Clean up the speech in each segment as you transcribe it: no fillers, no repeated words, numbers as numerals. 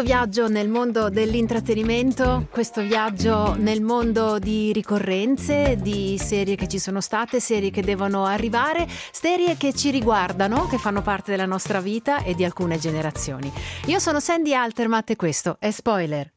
Questo viaggio nel mondo dell'intrattenimento, questo viaggio nel mondo di ricorrenze, di serie che ci sono state, serie che devono arrivare, serie che ci riguardano, che fanno parte della nostra vita e di alcune generazioni. Io sono Sandy Altermatt e questo è Spoiler.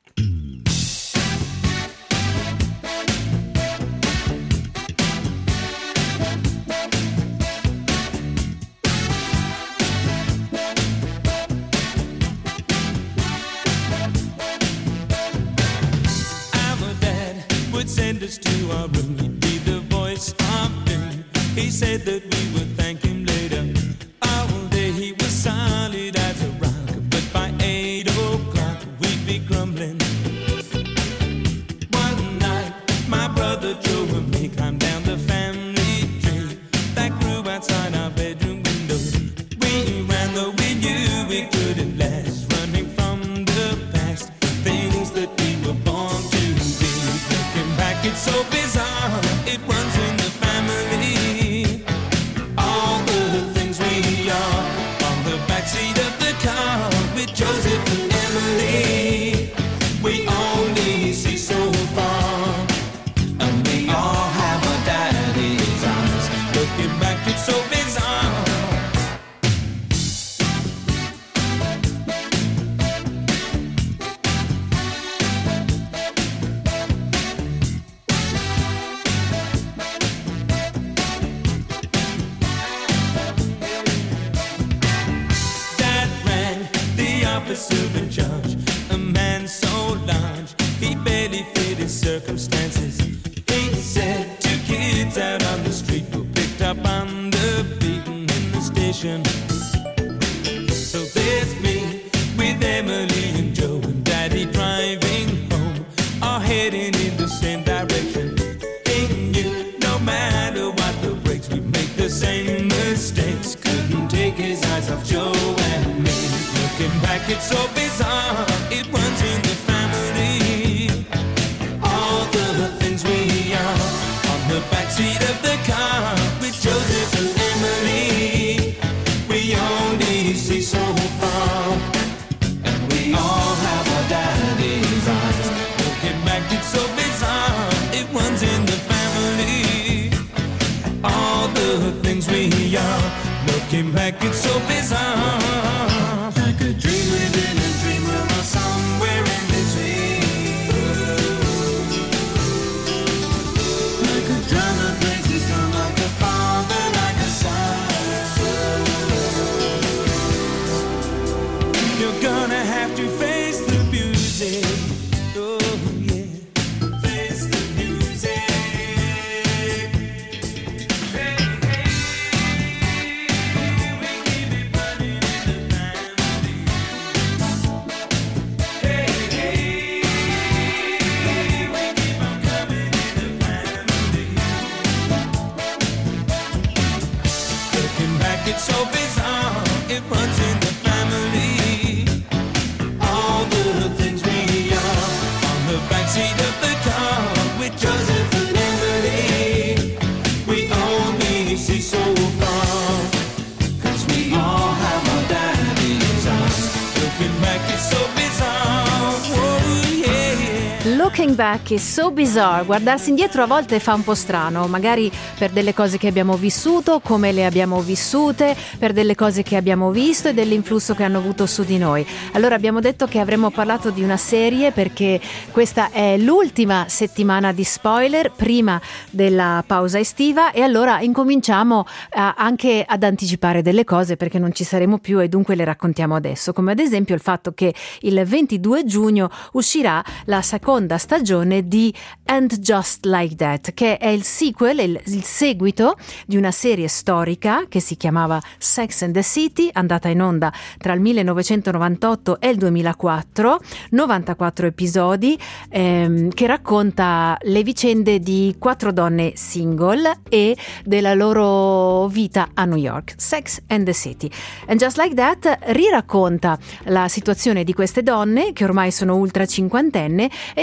Send us to our room, he'd be the voice of doom. He said that we would thank him later. All day he was solid as a rock, but by 8 o'clock we'd be grumbling. One night my brother Joe and me climbed down the family tree that grew outside our bedroom window. We ran though we knew we couldn't last, running from the past, things that we were born to be. Looking back, it's so bizarre, it runs in the family. All the things we are on the backseat of the car with Joseph and Emily. We only see so far, and we all have our daddy's eyes. Looking back, it's so bizarre. Officer in charge, a man so large he barely fit his circumstances. He said 2 kids out on the street were picked up on the beaten in the station. So there's me with Emily and Joe and Daddy driving home, all heading in the same direction. He knew no matter what the brakes, we'd make the same mistakes. Couldn't take his eyes off Joe and me. Looking back, it's so bizarre, it runs in the family. All the things we are on the backseat of the car with Joseph and Emily. We only see so far, and we all have our daddy's eyes. Looking back, it's so bizarre, it runs in the family. All the things we are, looking back, it's so bizarre. Like a dream within a dream, or somewhere in between. Like a drum that breaks its drum, like a father, like a son. You're gonna have to face the music. Oh yeah, face the music. It's so bizarre, it runs in the family. All the things we are on the backseat of the car with Joseph and Emily. We only see so far, 'cause we all have our daddy's eyes. Looking back, it's so bizarre. Whoa, yeah. Looking back is so bizarre. Guardarsi indietro a volte fa un po' strano, magari per delle cose che abbiamo vissuto, come le abbiamo vissute, per delle cose che abbiamo visto e dell'influsso che hanno avuto su di noi. Allora abbiamo detto che avremmo parlato di una serie perché questa è l'ultima settimana di spoiler prima della pausa estiva, e allora incominciamo anche ad anticipare delle cose perché non ci saremo più e dunque le raccontiamo adesso, come ad esempio il fatto che il 22 giugno uscirà la seconda stagione di And Just Like That, che è il sequel, il seguito di una serie storica che si chiamava Sex and the City, andata in onda tra il 1998 e il 2004, 94 episodi, che racconta le vicende di 4 donne single e della loro vita a New York. Sex and the City. And Just Like That riracconta la situazione di queste donne che ormai sono ultra cinquantenne e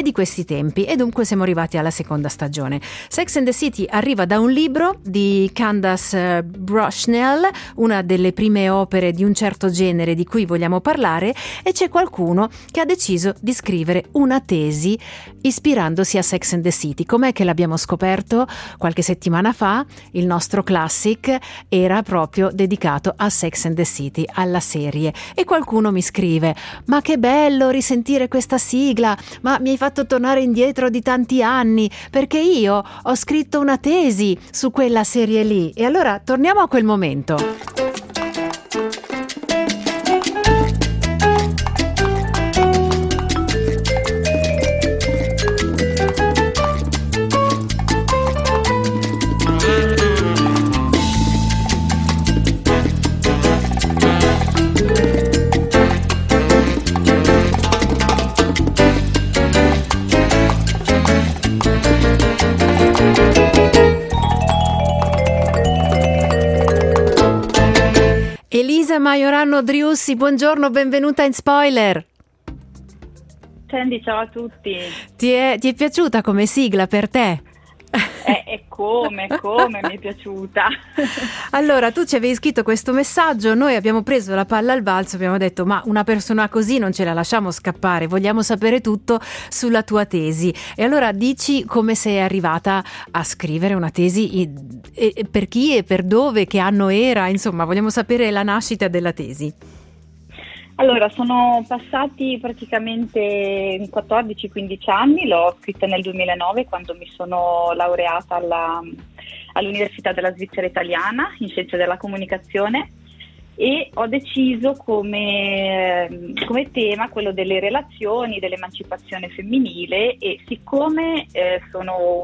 e di questi tempi, e dunque siamo arrivati alla seconda stagione. Sex and the City arriva da un libro di Candace Bushnell, una delle prime opere di un certo genere di cui vogliamo parlare, e c'è qualcuno che ha deciso di scrivere una tesi ispirandosi a Sex and the City. Com'è che l'abbiamo scoperto? Qualche settimana fa il nostro classic era proprio dedicato a Sex and the City, alla serie, e qualcuno mi scrive: ma che bello risentire questa sigla, ma mi hai fatto tornare indietro di tanti anni, perché io ho scritto una tesi su quella serie lì. E allora torniamo a quel momento. Elisa Maiorano Driussi, buongiorno, benvenuta in Spoiler. Sandy, ciao a tutti. Ti è piaciuta come sigla per te? Come mi è piaciuta. Allora, tu ci avevi scritto questo messaggio, noi abbiamo preso la palla al balzo, abbiamo detto: ma una persona così non ce la lasciamo scappare, vogliamo sapere tutto sulla tua tesi. E allora dici come sei arrivata a scrivere una tesi, e per chi e per dove, che anno era, insomma vogliamo sapere la nascita della tesi. Allora, sono passati praticamente 14-15 anni, l'ho scritta nel 2009 quando mi sono laureata all'Università della Svizzera Italiana in Scienze della Comunicazione, e ho deciso come tema quello delle relazioni, dell'emancipazione femminile, e siccome sono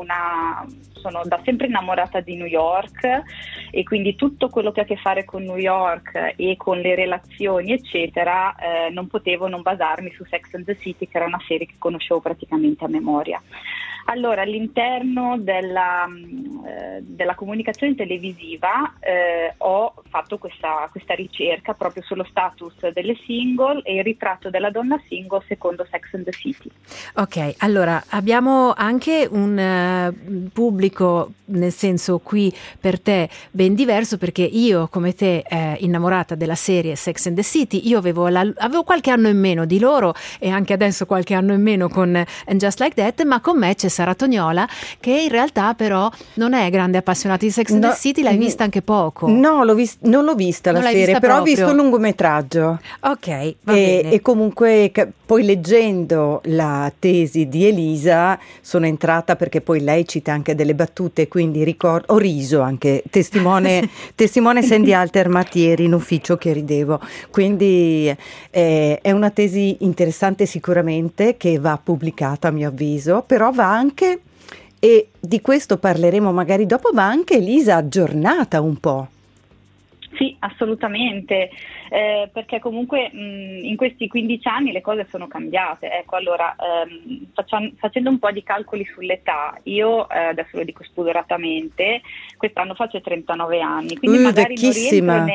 da sempre innamorata di New York, e quindi tutto quello che ha a che fare con New York e con le relazioni eccetera, non potevo non basarmi su Sex and the City, che era una serie che conoscevo praticamente a memoria. Allora, all'interno della comunicazione televisiva ho fatto questa ricerca proprio sullo status delle single e il ritratto della donna single secondo Sex and the City. Ok, allora abbiamo anche un pubblico, nel senso qui per te ben diverso, perché io come te innamorata della serie Sex and the City, io avevo qualche anno in meno di loro, e anche adesso qualche anno in meno con And Just Like That, ma con me c'è Sara Tognola, che in realtà però non è grande appassionata di Sex and the City. L'hai vista anche poco? No, non l'ho vista la serie, però ho visto il lungometraggio. Ok, va bene. E comunque poi leggendo la tesi di Elisa sono entrata, perché poi lei cita anche delle battute, quindi ho riso anche, testimone Sandy Altermatieri in ufficio che ridevo, quindi è una tesi interessante sicuramente, che va pubblicata a mio avviso, però va anche, e di questo parleremo magari dopo, va anche Elisa aggiornata un po'. Sì, assolutamente, perché comunque in questi 15 anni le cose sono cambiate. Ecco, allora, facendo un po' di calcoli sull'età, io adesso lo dico spudoratamente, quest'anno faccio 39 anni, quindi magari vecchissima.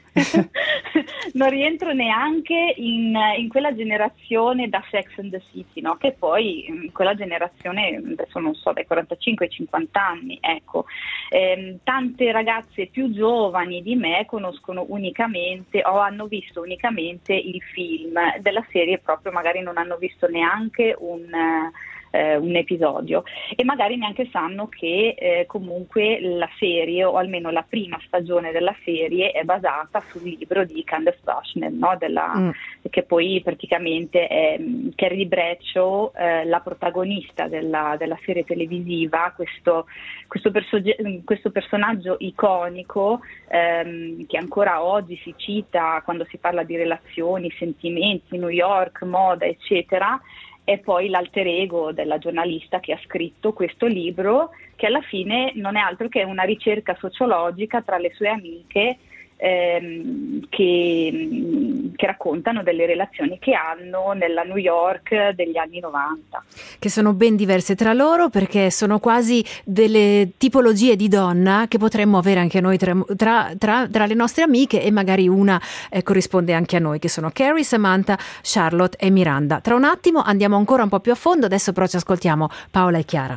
non rientro neanche in quella generazione da Sex and the City, no? Che poi in quella generazione, adesso non so, dai 45 ai 50 anni, ecco, tante ragazze più giovani di me conoscono unicamente o hanno visto unicamente il film della serie, proprio magari non hanno visto neanche un episodio, e magari neanche sanno che comunque la serie, o almeno la prima stagione della serie, è basata sul libro di Candace Bushnell, no? Che poi praticamente è Carrie Bradshaw, la protagonista della serie televisiva, questo personaggio iconico che ancora oggi si cita quando si parla di relazioni, sentimenti, New York, moda eccetera. E poi l'alter ego della giornalista che ha scritto questo libro, che alla fine non è altro che una ricerca sociologica tra le sue amiche che raccontano delle relazioni che hanno nella New York degli anni 90. Che sono ben diverse tra loro, perché sono quasi delle tipologie di donna che potremmo avere anche noi tra le nostre amiche, e magari una corrisponde anche a noi, che sono Carrie, Samantha, Charlotte e Miranda. Tra un attimo andiamo ancora un po' più a fondo, adesso però ci ascoltiamo Paola e Chiara.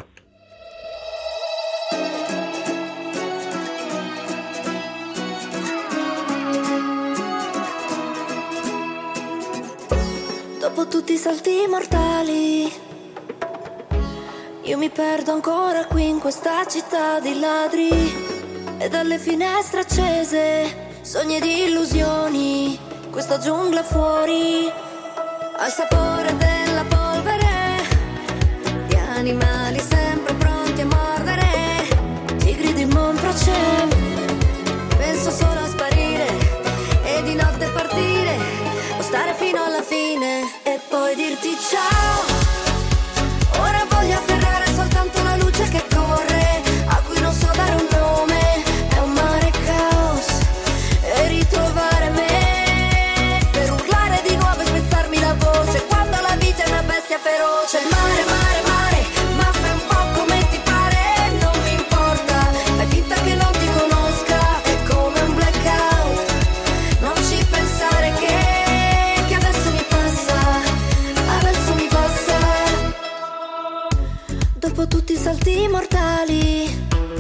Dopo tutti i salti mortali, io mi perdo ancora qui in questa città di ladri, e dalle finestre accese sogni di illusioni, questa giungla fuori al sapore della polvere, di animali sempre pronti a mordere, tigri di Montrachet. Penso solo a sparire e di notte partire, o stare fino alla fine e poi dirti ciao. Ora voglio afferrare soltanto la luce che corre, a cui non so dare un nome, è un mare caos, e ritrovare me per urlare di nuovo e spezzarmi la voce quando la vita è una bestia feroce. Mare, mare, mare, ma fai un po' come ti pare, non mi importa, fai finta che non ti conosca, è come un blackout, non ci pensare che adesso mi passa, adesso mi passa. Dopo tutti i salti mortali,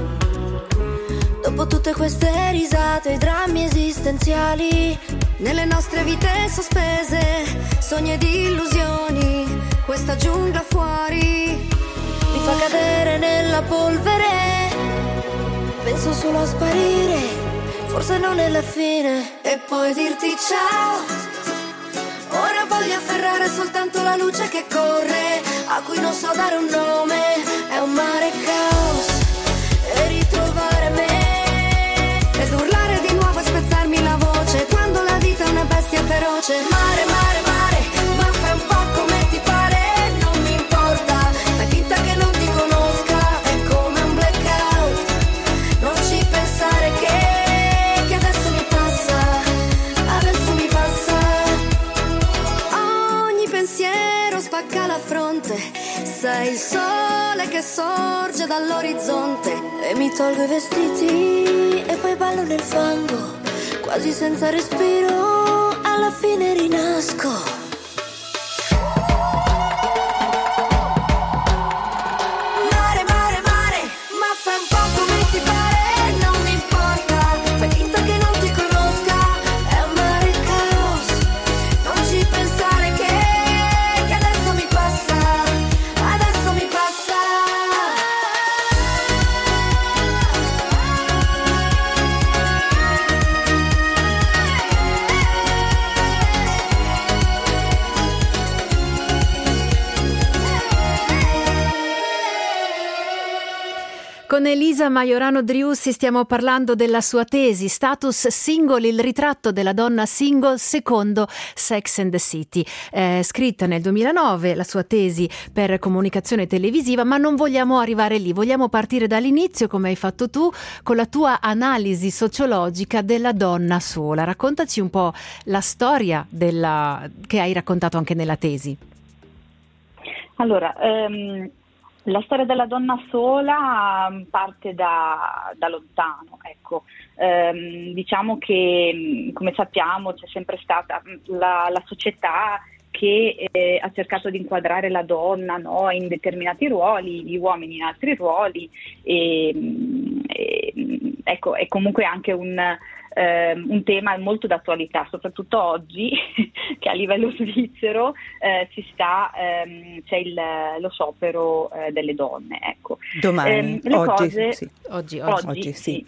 dopo tutte queste risate, i drammi esistenziali, nelle nostre vite sospese, sogni ed illusioni, questa giungla fuori mi fa cadere nella polvere, penso solo a sparire, forse non è la fine, e poi dirti ciao. Ora voglio afferrare soltanto la luce che corre, a cui non so dare un nome, è un mare caos, e ritrovare me ed urlare di nuovo e spezzarmi la voce quando la vita è una bestia feroce. Mare, mare, mare, ma fai un po' come ti pare, non mi importa, fai finta che non ti conosca, è come un blackout, non ci pensare che adesso mi passa, adesso mi passa. Ogni pensiero spacca la fronte, sei il sole che sorge dall'orizzonte, e mi tolgo i vestiti e poi ballo nel fango, quasi senza respiro, alla fine rinasco. Mare, mare, mare, ma fai un po' come ti pare, non mi importa, fai finta che non ti conosca, è un mare caos, non ci pensare che adesso mi passa, adesso mi passa. Con Elisa Maiorano Driussi stiamo parlando della sua tesi Status Single, il ritratto della donna single secondo Sex and the City, scritta nel 2009, la sua tesi per comunicazione televisiva, ma non vogliamo arrivare lì, vogliamo partire dall'inizio, come hai fatto tu, con la tua analisi sociologica della donna sola. Raccontaci un po' la storia che hai raccontato anche nella tesi. Allora, la storia della donna sola parte da lontano, ecco. Diciamo che, come sappiamo, c'è sempre stata la società che ha cercato di inquadrare la donna, no, in determinati ruoli, gli uomini in altri ruoli, ecco, è comunque anche un tema molto d'attualità, soprattutto oggi che a livello svizzero c'è lo sciopero delle donne, ecco. Domani, oggi sì.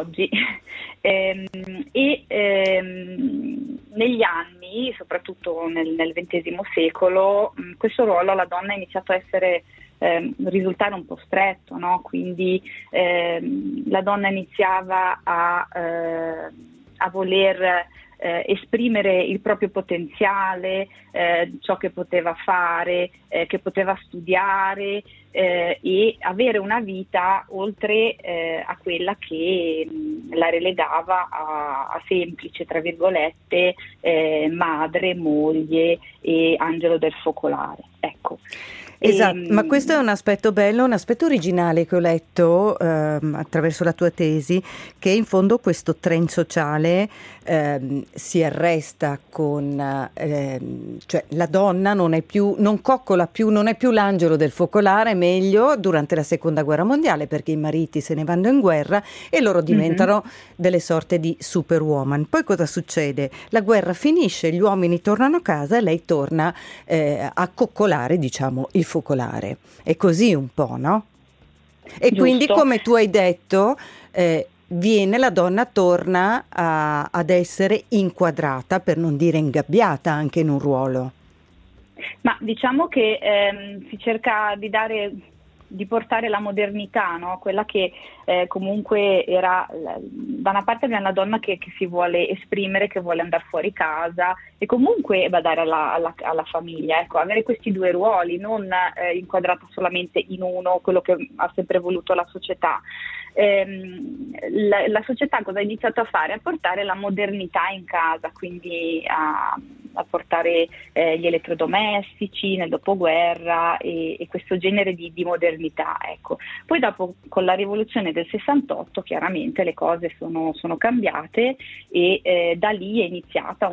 Negli anni, soprattutto nel XX secolo, questo ruolo alla donna ha iniziato a risultare un po' stretto, no? Quindi la donna iniziava a voler esprimere il proprio potenziale, ciò che poteva fare, che poteva studiare, e avere una vita oltre a quella che la relegava a semplice, tra virgolette, madre, moglie e angelo del focolare. Ecco. Esatto, ma questo è un aspetto bello, un aspetto originale che ho letto attraverso la tua tesi, che in fondo questo trend sociale si arresta con, cioè la donna non coccola più, non è più l'angelo del focolare, meglio durante la seconda guerra mondiale, perché i mariti se ne vanno in guerra e loro diventano delle sorte di superwoman. Poi cosa succede? La guerra finisce, gli uomini tornano a casa e lei torna a coccolare, diciamo, il focolare. È così un po', no? E Giusto. quindi, come tu hai detto, la donna torna ad essere inquadrata, per non dire ingabbiata, anche in un ruolo. Ma diciamo che si cerca di portare la modernità, no? Quella che comunque era, da una parte abbiamo la donna che si vuole esprimere, che vuole andare fuori casa e comunque badare alla famiglia, ecco, avere questi due ruoli, non inquadrata solamente in uno, quello che ha sempre voluto la società. La società cosa ha iniziato a fare? A portare la modernità in casa, quindi a portare gli elettrodomestici nel dopoguerra e questo genere di modernità, ecco. Poi dopo, con la rivoluzione del 68, chiaramente le cose sono cambiate e da lì è iniziata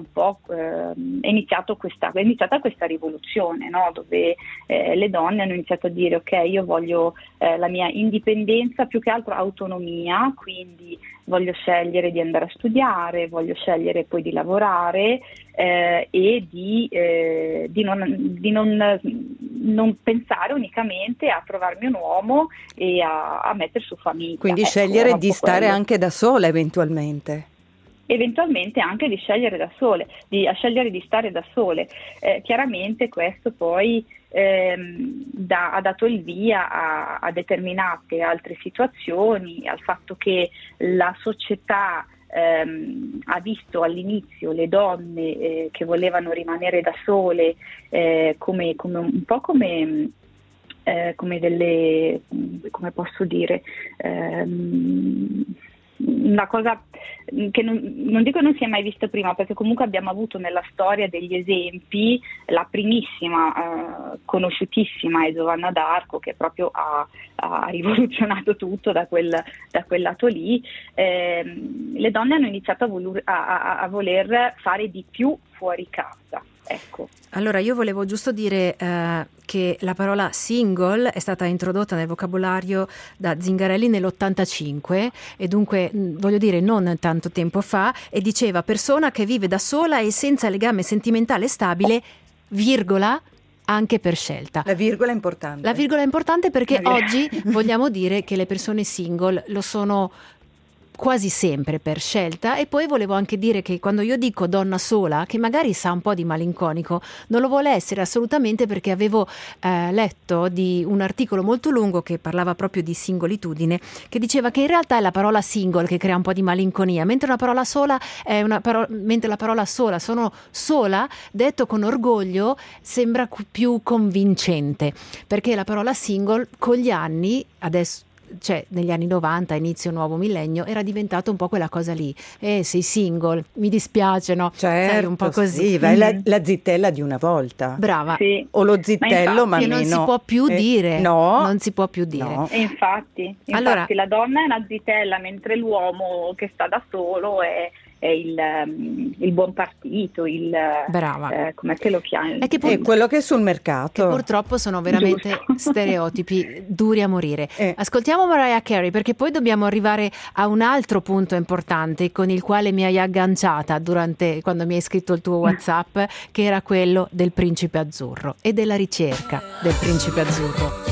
questa rivoluzione, no? Dove le donne hanno iniziato a dire: ok, io voglio la mia indipendenza, più che altro autonomia, quindi voglio scegliere di andare a studiare, voglio scegliere poi di lavorare e di non pensare unicamente a trovarmi un uomo e a mettere su famiglia. Quindi ecco, scegliere di stare anche da sola eventualmente. Eventualmente anche di scegliere da sole, a scegliere di stare da sole. Chiaramente questo poi ha dato il via a determinate altre situazioni, al fatto che la società ha visto all'inizio le donne che volevano rimanere da sole come un po' come delle, come posso dire, una cosa che non dico non si è mai vista prima, perché comunque abbiamo avuto nella storia degli esempi. La primissima conosciutissima è Giovanna d'Arco, che proprio ha rivoluzionato tutto da quel lato lì. Le donne hanno iniziato a voler fare di più fuori casa. Ecco. Allora, io volevo giusto dire che la parola single è stata introdotta nel vocabolario da Zingarelli nell'85 e dunque voglio dire non tanto tempo fa, e diceva persona che vive da sola e senza legame sentimentale stabile, virgola, anche per scelta. La virgola è importante. La virgola è importante perché oggi vogliamo dire che le persone single lo sono quasi sempre per scelta. E poi volevo anche dire che quando io dico donna sola, che magari sa un po' di malinconico, non lo vuole essere assolutamente, perché avevo letto di un articolo molto lungo che parlava proprio di singolitudine, che diceva che in realtà è la parola single che crea un po' di malinconia, mentre una parola sola è mentre la parola sola, sono sola, detto con orgoglio, sembra più convincente, perché la parola single con gli anni, adesso, cioè negli anni 90, inizio nuovo millennio, era diventato un po' quella cosa lì. Sei single, mi dispiace, no? Certo, sai, un po' così. Sì, vai la zittella di una volta. Brava. Sì. O lo zitello, ma che meno. non si può più dire. No. Non si può più dire. No. E infatti Allora, la donna è una zitella, mentre l'uomo che sta da solo è il buon partito, brava. com'è che lo chiami? È che È quello che è sul mercato. Che purtroppo sono veramente stereotipi duri a morire. Ascoltiamo Mariah Carey, perché poi dobbiamo arrivare a un altro punto importante con il quale mi hai agganciata quando mi hai scritto il tuo WhatsApp, che era quello del principe azzurro e della ricerca del principe azzurro.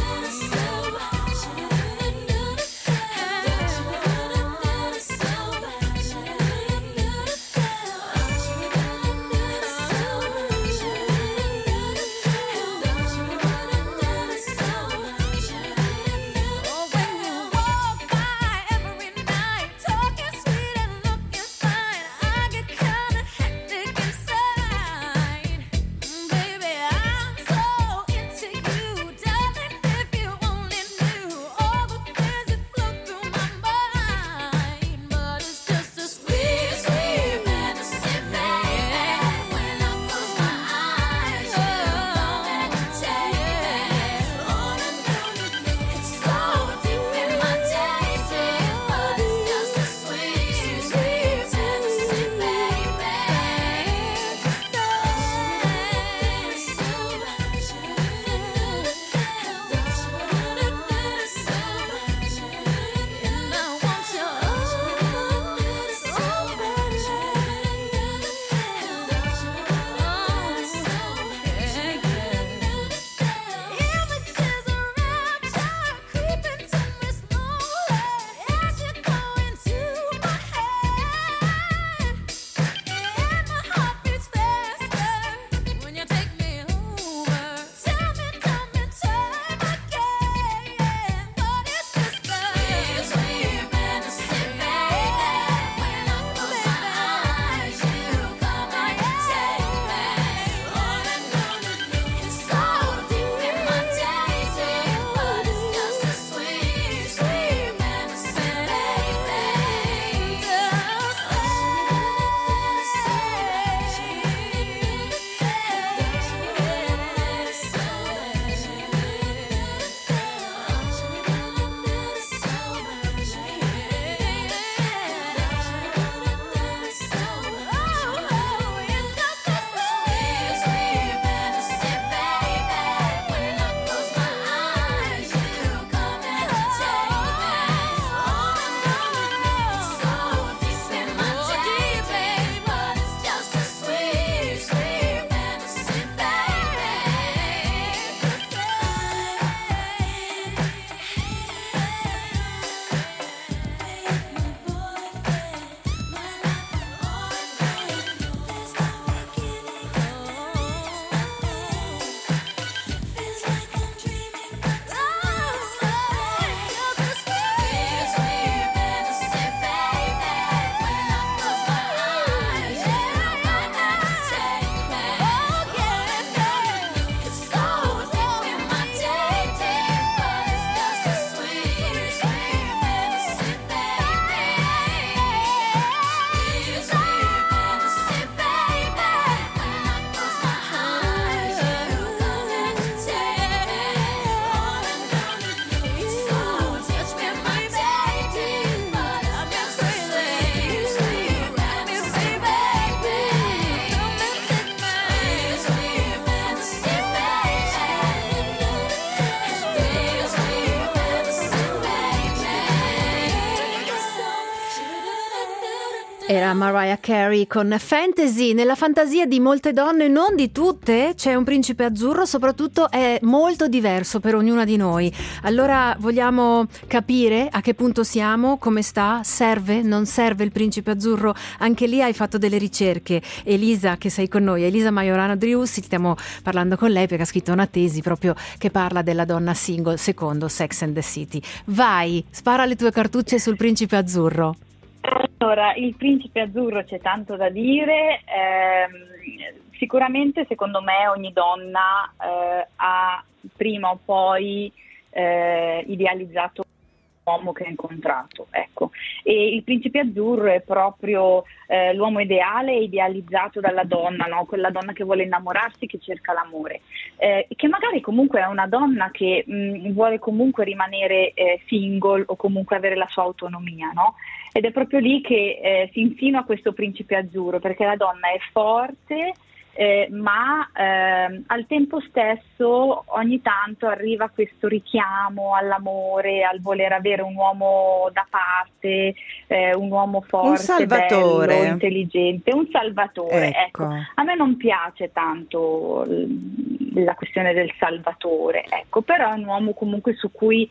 Era Mariah Carey con Fantasy. Nella fantasia di molte donne, non di tutte, c'è un principe azzurro, soprattutto è molto diverso per ognuna di noi. Allora vogliamo capire a che punto siamo, come sta, serve, non serve il principe azzurro? Anche lì hai fatto delle ricerche. Elisa, che sei con noi, Elisa Majorano Driussi, stiamo parlando con lei perché ha scritto una tesi proprio che parla della donna single secondo Sex and the City. Vai, spara le tue cartucce sul principe azzurro. Allora, il principe azzurro c'è tanto da dire, sicuramente secondo me ogni donna ha prima o poi idealizzato l'uomo che ha incontrato, ecco. E il principe azzurro è proprio l'uomo ideale idealizzato dalla donna, no? Quella donna che vuole innamorarsi, che cerca l'amore, che magari comunque è una donna che vuole comunque rimanere single o comunque avere la sua autonomia, no? Ed è proprio lì che si insinua questo principe azzurro, perché la donna è forte, ma al tempo stesso ogni tanto arriva questo richiamo all'amore, al voler avere un uomo da parte, un uomo forte, un salvatore, bello, intelligente, un salvatore. Ecco. A me non piace tanto la questione del salvatore, ecco, però è un uomo comunque su cui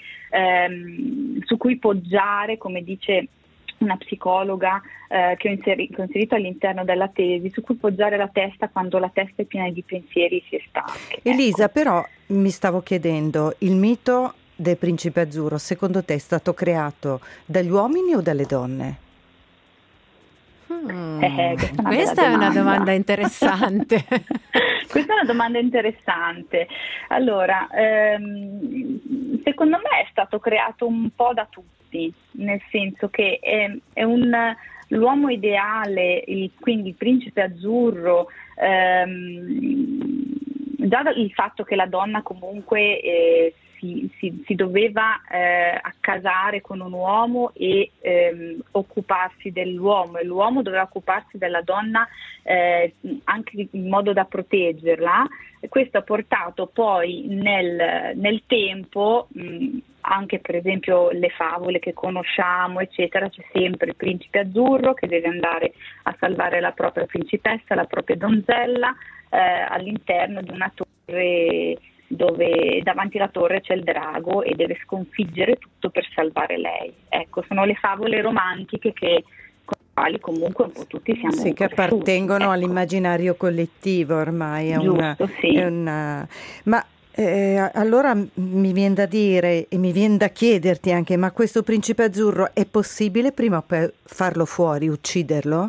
poggiare, come dice una psicologa che ho inserito all'interno della tesi, su cui poggiare la testa quando la testa è piena di pensieri e si è stanca. Elisa, ecco. però mi stavo chiedendo, il mito del principe azzurro secondo te è stato creato dagli uomini o dalle donne? Questa è una domanda interessante. Questa è una domanda interessante. Allora, secondo me è stato creato un po' da tutti, nel senso che è l'uomo ideale, quindi il principe azzurro, già il fatto che la donna comunque si doveva accasare con un uomo e occuparsi dell'uomo, e l'uomo doveva occuparsi della donna anche in modo da proteggerla. Questo ha portato poi nel tempo, anche per esempio le favole che conosciamo eccetera, c'è sempre il principe azzurro che deve andare a salvare la propria principessa, la propria donzella all'interno di una torre, dove davanti alla torre c'è il drago e deve sconfiggere tutto per salvare lei. Ecco, sono le favole romantiche con le quali comunque un po' tutti siamo sì, che cresciuti, appartengono ecco, all'immaginario collettivo ormai. Giusto, sì. Ma allora mi viene da dire e mi viene da chiederti anche, ma questo principe azzurro è possibile prima o poi farlo fuori, ucciderlo?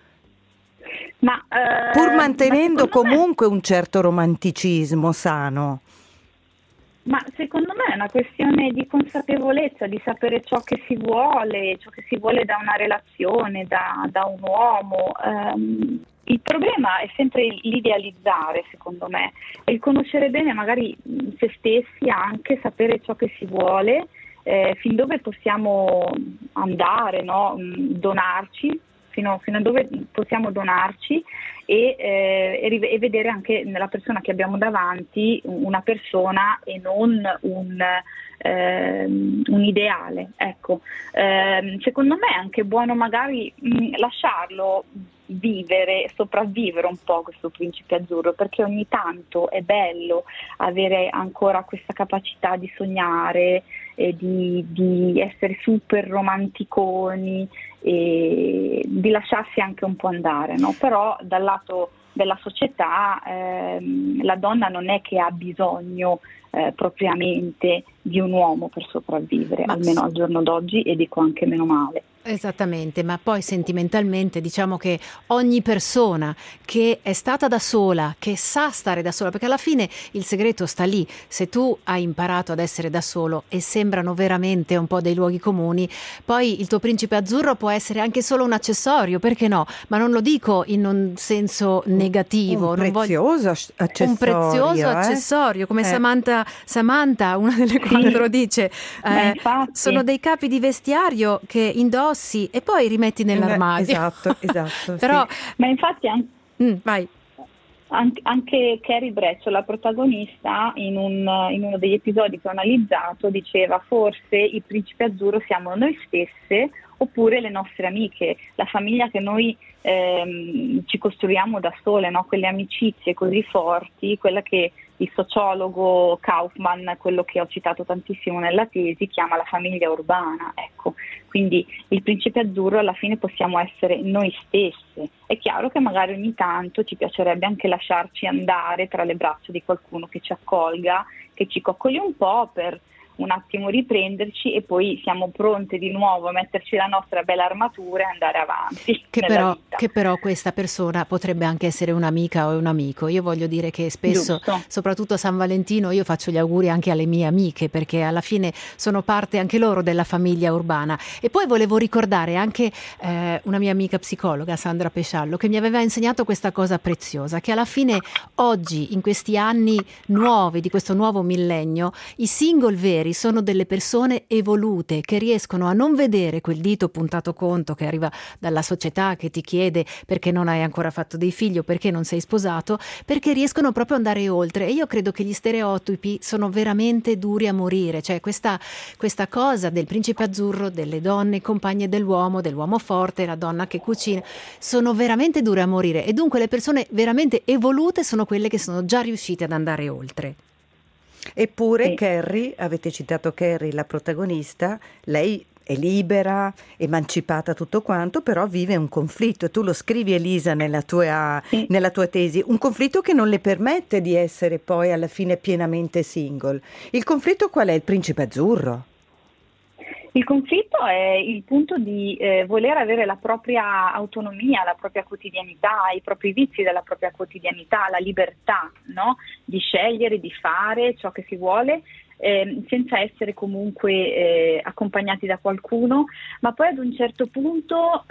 Pur mantenendo comunque un certo romanticismo sano. Ma secondo me è una questione di consapevolezza, di sapere ciò che si vuole da una relazione, da un uomo. Il problema è sempre l'idealizzare, secondo me, e il conoscere bene magari se stessi, anche sapere ciò che si vuole, fin dove possiamo andare, no? Donarci, fino a dove possiamo donarci e vedere anche nella persona che abbiamo davanti una persona e non un ideale. Ecco, secondo me è anche buono magari lasciarlo vivere, sopravvivere un po' questo principe azzurro, perché ogni tanto è bello avere ancora questa capacità di sognare e di essere super romanticoni e di lasciarsi anche un po' andare, no? Però dal lato della società la donna non è che ha bisogno propriamente di un uomo per sopravvivere, almeno al giorno d'oggi, e dico anche meno male. Esattamente, ma poi sentimentalmente diciamo che ogni persona che è stata da sola, che sa stare da sola, perché alla fine il segreto sta lì, se tu hai imparato ad essere da solo e sembrano veramente un po' dei luoghi comuni, poi il tuo principe azzurro può essere anche solo un accessorio, perché no? Ma non lo dico in un senso negativo. Un prezioso accessorio. Un prezioso accessorio, come Samantha, una delle quattro lo dice, sono dei capi di vestiario che indossi e poi rimetti nell'armadio. Esatto. Però, sì. Ma infatti vai. Anche Carrie Bradshaw, la protagonista, in uno degli episodi che ho analizzato, diceva: forse il principe azzurro siamo noi stesse oppure le nostre amiche, la famiglia che noi ci costruiamo da sole, no? Quelle amicizie così forti, quella che il sociologo Kaufman, quello che ho citato tantissimo nella tesi, chiama la famiglia urbana. Ecco, quindi il principe azzurro alla fine possiamo essere noi stesse. È chiaro che magari ogni tanto ci piacerebbe anche lasciarci andare tra le braccia di qualcuno che ci accolga, che ci coccoli un po' per un attimo riprenderci e poi siamo pronte di nuovo a metterci la nostra bella armatura e andare avanti. Che però questa persona potrebbe anche essere un'amica o un amico. Io voglio dire che spesso, Giusto. soprattutto a San Valentino, io faccio gli auguri anche alle mie amiche, perché alla fine sono parte anche loro della famiglia urbana. E poi volevo ricordare anche una mia amica psicologa, Sandra Pesciallo, che mi aveva insegnato questa cosa preziosa, che alla fine oggi, in questi anni nuovi, di questo nuovo millennio, i single veri sono delle persone evolute che riescono a non vedere quel dito puntato contro che arriva dalla società che ti chiede perché non hai ancora fatto dei figli o perché non sei sposato, perché riescono proprio ad andare oltre. E io credo che gli stereotipi sono veramente duri a morire, cioè questa cosa del principe azzurro, delle donne compagne dell'uomo forte, la donna che cucina, sono veramente dure a morire, e dunque le persone veramente evolute sono quelle che sono già riuscite ad andare oltre. Eppure Sì. Carrie, avete citato Carrie, la protagonista, lei è libera, emancipata, tutto quanto, però vive un conflitto. Tu lo scrivi, Elisa, nella tua tesi, un conflitto che non le permette di essere poi alla fine pienamente single. Il conflitto qual è? Il principe azzurro? Il conflitto è il punto di voler avere la propria autonomia, la propria quotidianità, i propri vizi della propria quotidianità, la libertà, no? Di scegliere, di fare ciò che si vuole, senza essere comunque accompagnati da qualcuno, ma poi ad un certo punto,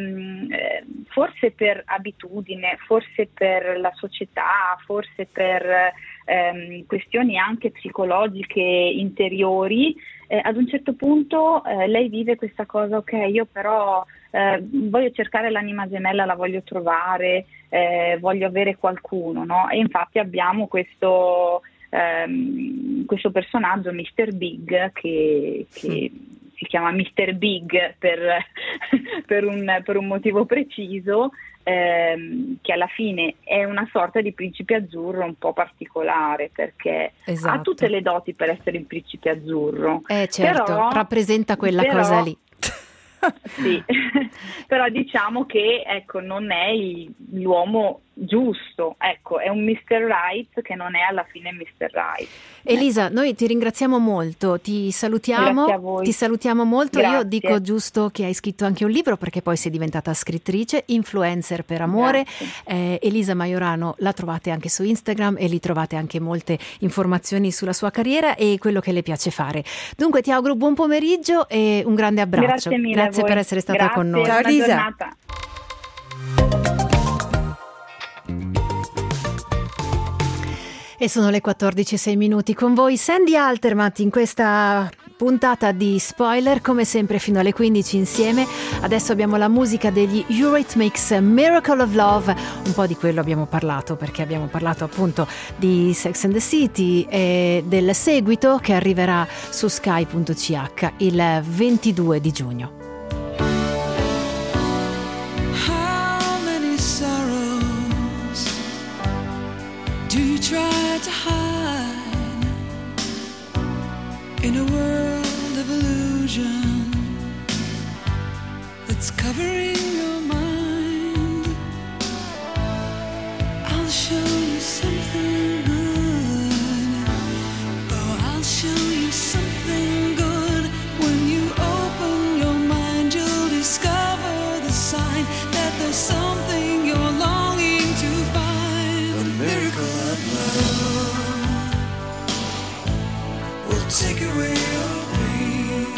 forse per abitudine, forse per la società, forse per questioni anche psicologiche interiori, ad un certo punto lei vive questa cosa, ok, io però voglio cercare l'anima gemella, la voglio trovare, voglio avere qualcuno, no? E infatti abbiamo questo personaggio, Mr. Big, che si chiama Mr. Big per un motivo preciso, che alla fine è una sorta di principe azzurro un po' particolare, perché Esatto. ha tutte le doti per essere il principe azzurro. Certo, però, rappresenta quella cosa lì. Sì, però diciamo che ecco, non è l'uomo giusto, ecco, è un Mr. Right che non è alla fine Mr. Right. Elisa, noi ti ringraziamo molto, ti salutiamo. Grazie a voi. Ti salutiamo molto. Grazie. Io dico giusto che hai scritto anche un libro, perché poi sei diventata scrittrice, influencer per amore. Elisa Maiorano la trovate anche su Instagram e lì trovate anche molte informazioni sulla sua carriera e quello che le piace fare. Dunque ti auguro buon pomeriggio e un grande abbraccio. Grazie mille. Grazie per essere stata con noi. Ciao, buona Elisa. giornata. E sono le 14:06 con voi Sandy Altermatt in questa puntata di Spoiler, come sempre fino alle 15 insieme. Adesso abbiamo la musica degli Eurythmics, Miracle of Love. Un po' di quello abbiamo parlato, perché abbiamo parlato appunto di Sex and the City e del seguito che arriverà su Sky.ch il 22 di giugno. How many sorrows do you try to hide in a world of illusion that's covering your mind? I'll show you something good. Oh, I'll show you something good. When you open your mind, you'll discover the sign that there's something you're longing to find. A miracle of love will take away your pain.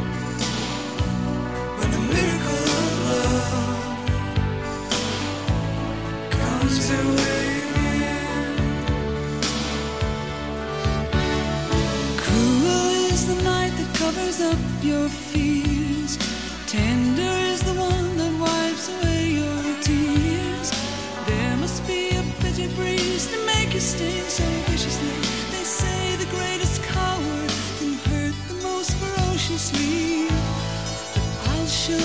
When the miracle of love comes your way again. Cruel is the night that covers up your fears. Tender is the one that wipes away your tears. There must be a bitter breeze to make you sting so viciously. They say the greatest coward can hurt the most ferociously. But I'll show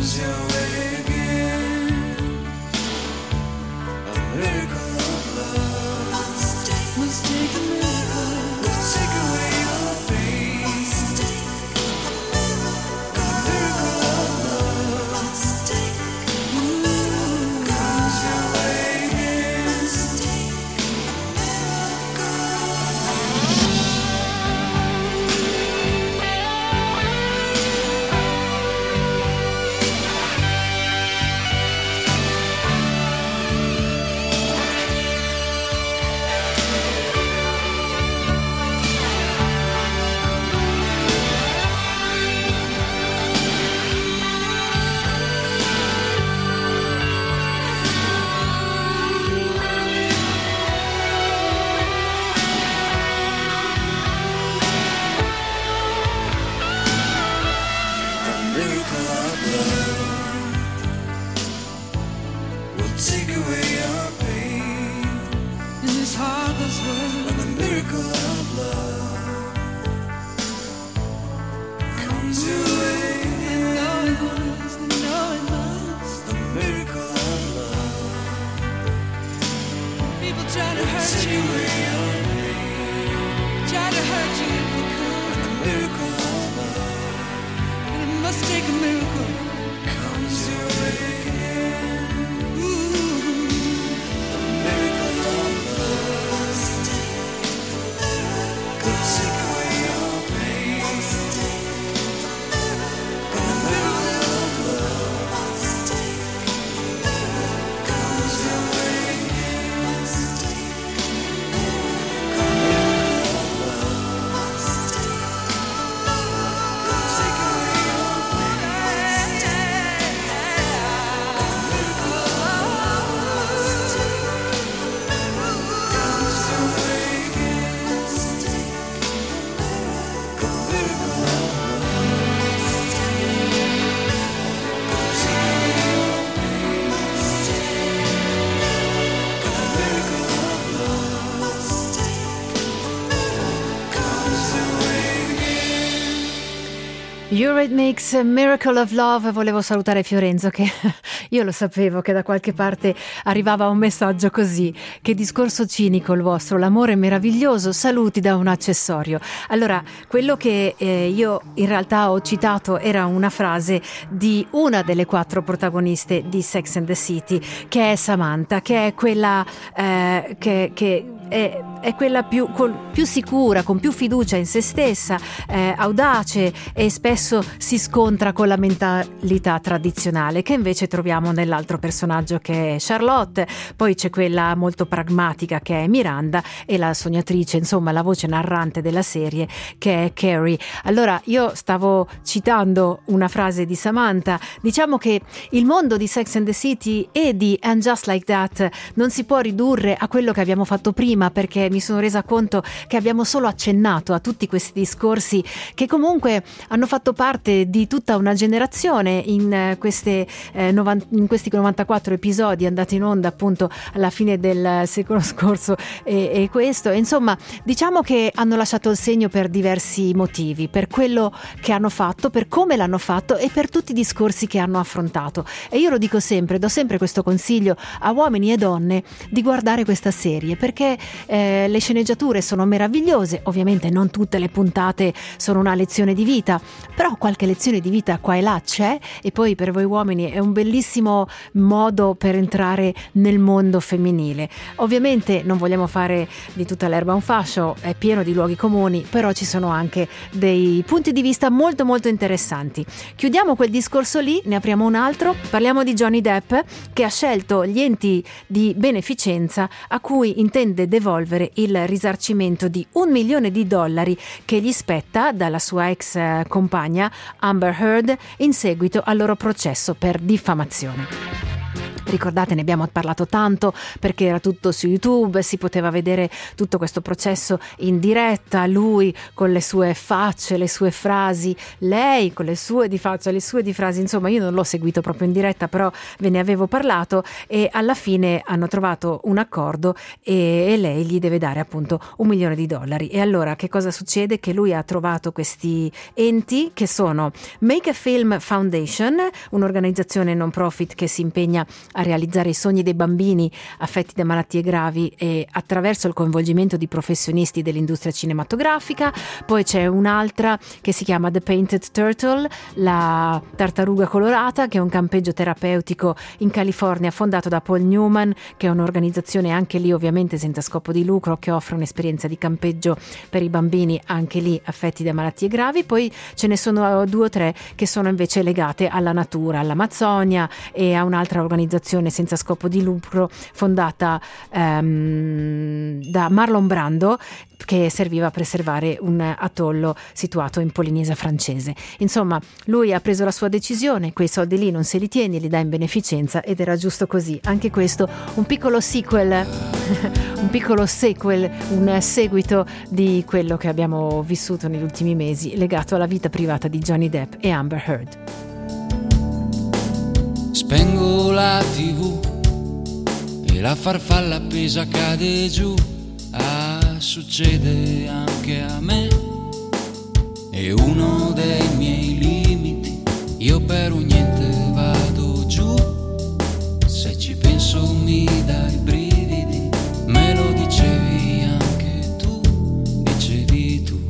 comes your way again. A miracle of love must take a miracle. Could take away your pain. Must take a miracle. A miracle of love must take a miracle. Comes your way again. Must take a miracle of love will take away your pain in this heartless world. And a miracle of love comes your way. And know it must, know it must. A miracle of love. People try to hurt you, away your pain. Try to hurt you if they could. And a miracle of love must take a miracle. Comes your way again. Ooh, a miracle of love must take a miracle. Could take away your pain. Must take a miracle of love must take a miracle. Comes your way again. Must take a miracle. A miracle of love must take a miracle. Could take away your Eurythmics, Miracle of Love. Volevo salutare Fiorenzo, che io lo sapevo che da qualche parte arrivava un messaggio così: che discorso cinico il vostro, l'amore è meraviglioso, saluti da un accessorio. Allora, quello che io in realtà ho citato era una frase di una delle 4 protagoniste di Sex and the City, che è Samantha, che è quella è quella più sicura, con più fiducia in se stessa, audace, e spesso si scontra con la mentalità tradizionale che invece troviamo nell'altro personaggio, che è Charlotte. Poi c'è quella molto pragmatica, che è Miranda, e la sognatrice, insomma la voce narrante della serie, che è Carrie. Allora, io stavo citando una frase di Samantha. Diciamo che il mondo di Sex and the City e di And Just Like That non si può ridurre a quello che abbiamo fatto prima, perché mi sono resa conto che abbiamo solo accennato a tutti questi discorsi che comunque hanno fatto parte di tutta una generazione in questi 94 episodi andati in onda appunto alla fine del secolo scorso, e questo, insomma, diciamo che hanno lasciato il segno per diversi motivi, per quello che hanno fatto, per come l'hanno fatto e per tutti i discorsi che hanno affrontato. E io lo dico sempre, do sempre questo consiglio a uomini e donne di guardare questa serie, perché le sceneggiature sono meravigliose. Ovviamente non tutte le puntate sono una lezione di vita, però qualche lezione di vita qua e là c'è. E poi per voi uomini è un bellissimo modo per entrare nel mondo femminile. Ovviamente non vogliamo fare di tutta l'erba un fascio, è pieno di luoghi comuni, però ci sono anche dei punti di vista molto molto interessanti. Chiudiamo quel discorso lì, ne apriamo un altro. Parliamo di Johnny Depp, che ha scelto gli enti di beneficenza a cui intende devolvere il risarcimento di $1 milione che gli spetta dalla sua ex compagna Amber Heard in seguito al loro processo per diffamazione. Ricordate, ne abbiamo parlato tanto perché era tutto su YouTube, si poteva vedere tutto questo processo in diretta, lui con le sue facce, le sue frasi, lei con le sue di faccia, le sue di frasi, insomma io non l'ho seguito proprio in diretta, però ve ne avevo parlato e alla fine hanno trovato un accordo e lei gli deve dare appunto $1 milione. E allora che cosa succede? Che lui ha trovato questi enti che sono Make a Film Foundation, un'organizzazione non profit che si impegna a realizzare i sogni dei bambini affetti da malattie gravi e attraverso il coinvolgimento di professionisti dell'industria cinematografica. Poi c'è un'altra che si chiama The Painted Turtle, la tartaruga colorata, che è un campeggio terapeutico in California fondato da Paul Newman, che è un'organizzazione anche lì ovviamente senza scopo di lucro, che offre un'esperienza di campeggio per i bambini anche lì affetti da malattie gravi. Poi ce ne sono 2 o 3 che sono invece legate alla natura, all'Amazzonia e a un'altra organizzazione senza scopo di lucro fondata da Marlon Brando, che serviva a preservare un atollo situato in Polinesia francese. Insomma, lui ha preso la sua decisione, quei soldi lì non se li tieni, li dà in beneficenza ed era giusto così. Anche questo un piccolo sequel, un seguito di quello che abbiamo vissuto negli ultimi mesi legato alla vita privata di Johnny Depp e Amber Heard. Spengo la TV e la farfalla appesa cade giù. Ah, succede anche a me. È uno dei miei limiti. Io per un niente vado giù. Se ci penso mi dai brividi. Me lo dicevi anche tu. Dicevi tu.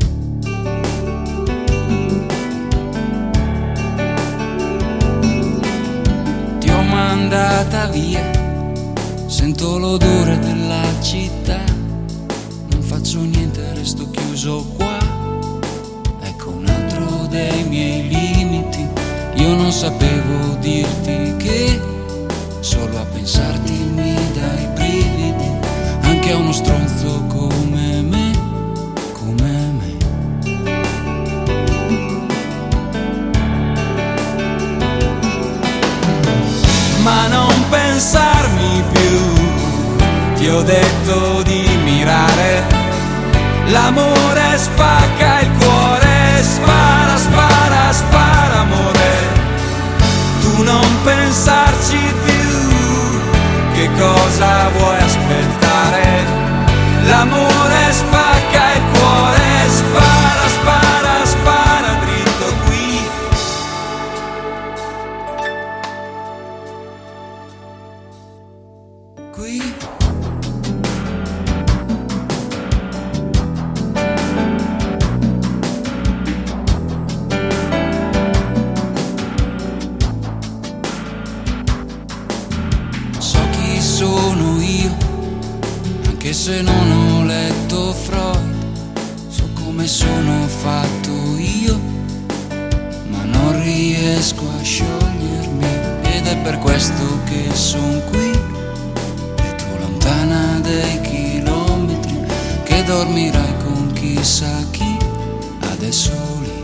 Andata via, sento l'odore della città, non faccio niente, resto chiuso qua. Ecco un altro dei miei limiti, io non sapevo dirti che solo a pensarti mi dai brividi, anche a uno stronzo come me, come me. Ma non pensarmi più, ti ho detto di mirare. L'amore spacca il cuore, spara, spara, spara amore. Tu non pensarci più, che cosa vuoi aspettare? L'amore spacca il cuore, spara, spara, spara dritto qui. Se non ho letto Freud, so come sono fatto io, ma non riesco a sciogliermi, ed è per questo che son qui, e tu lontana dei chilometri, che dormirai con chissà chi, adesso lì.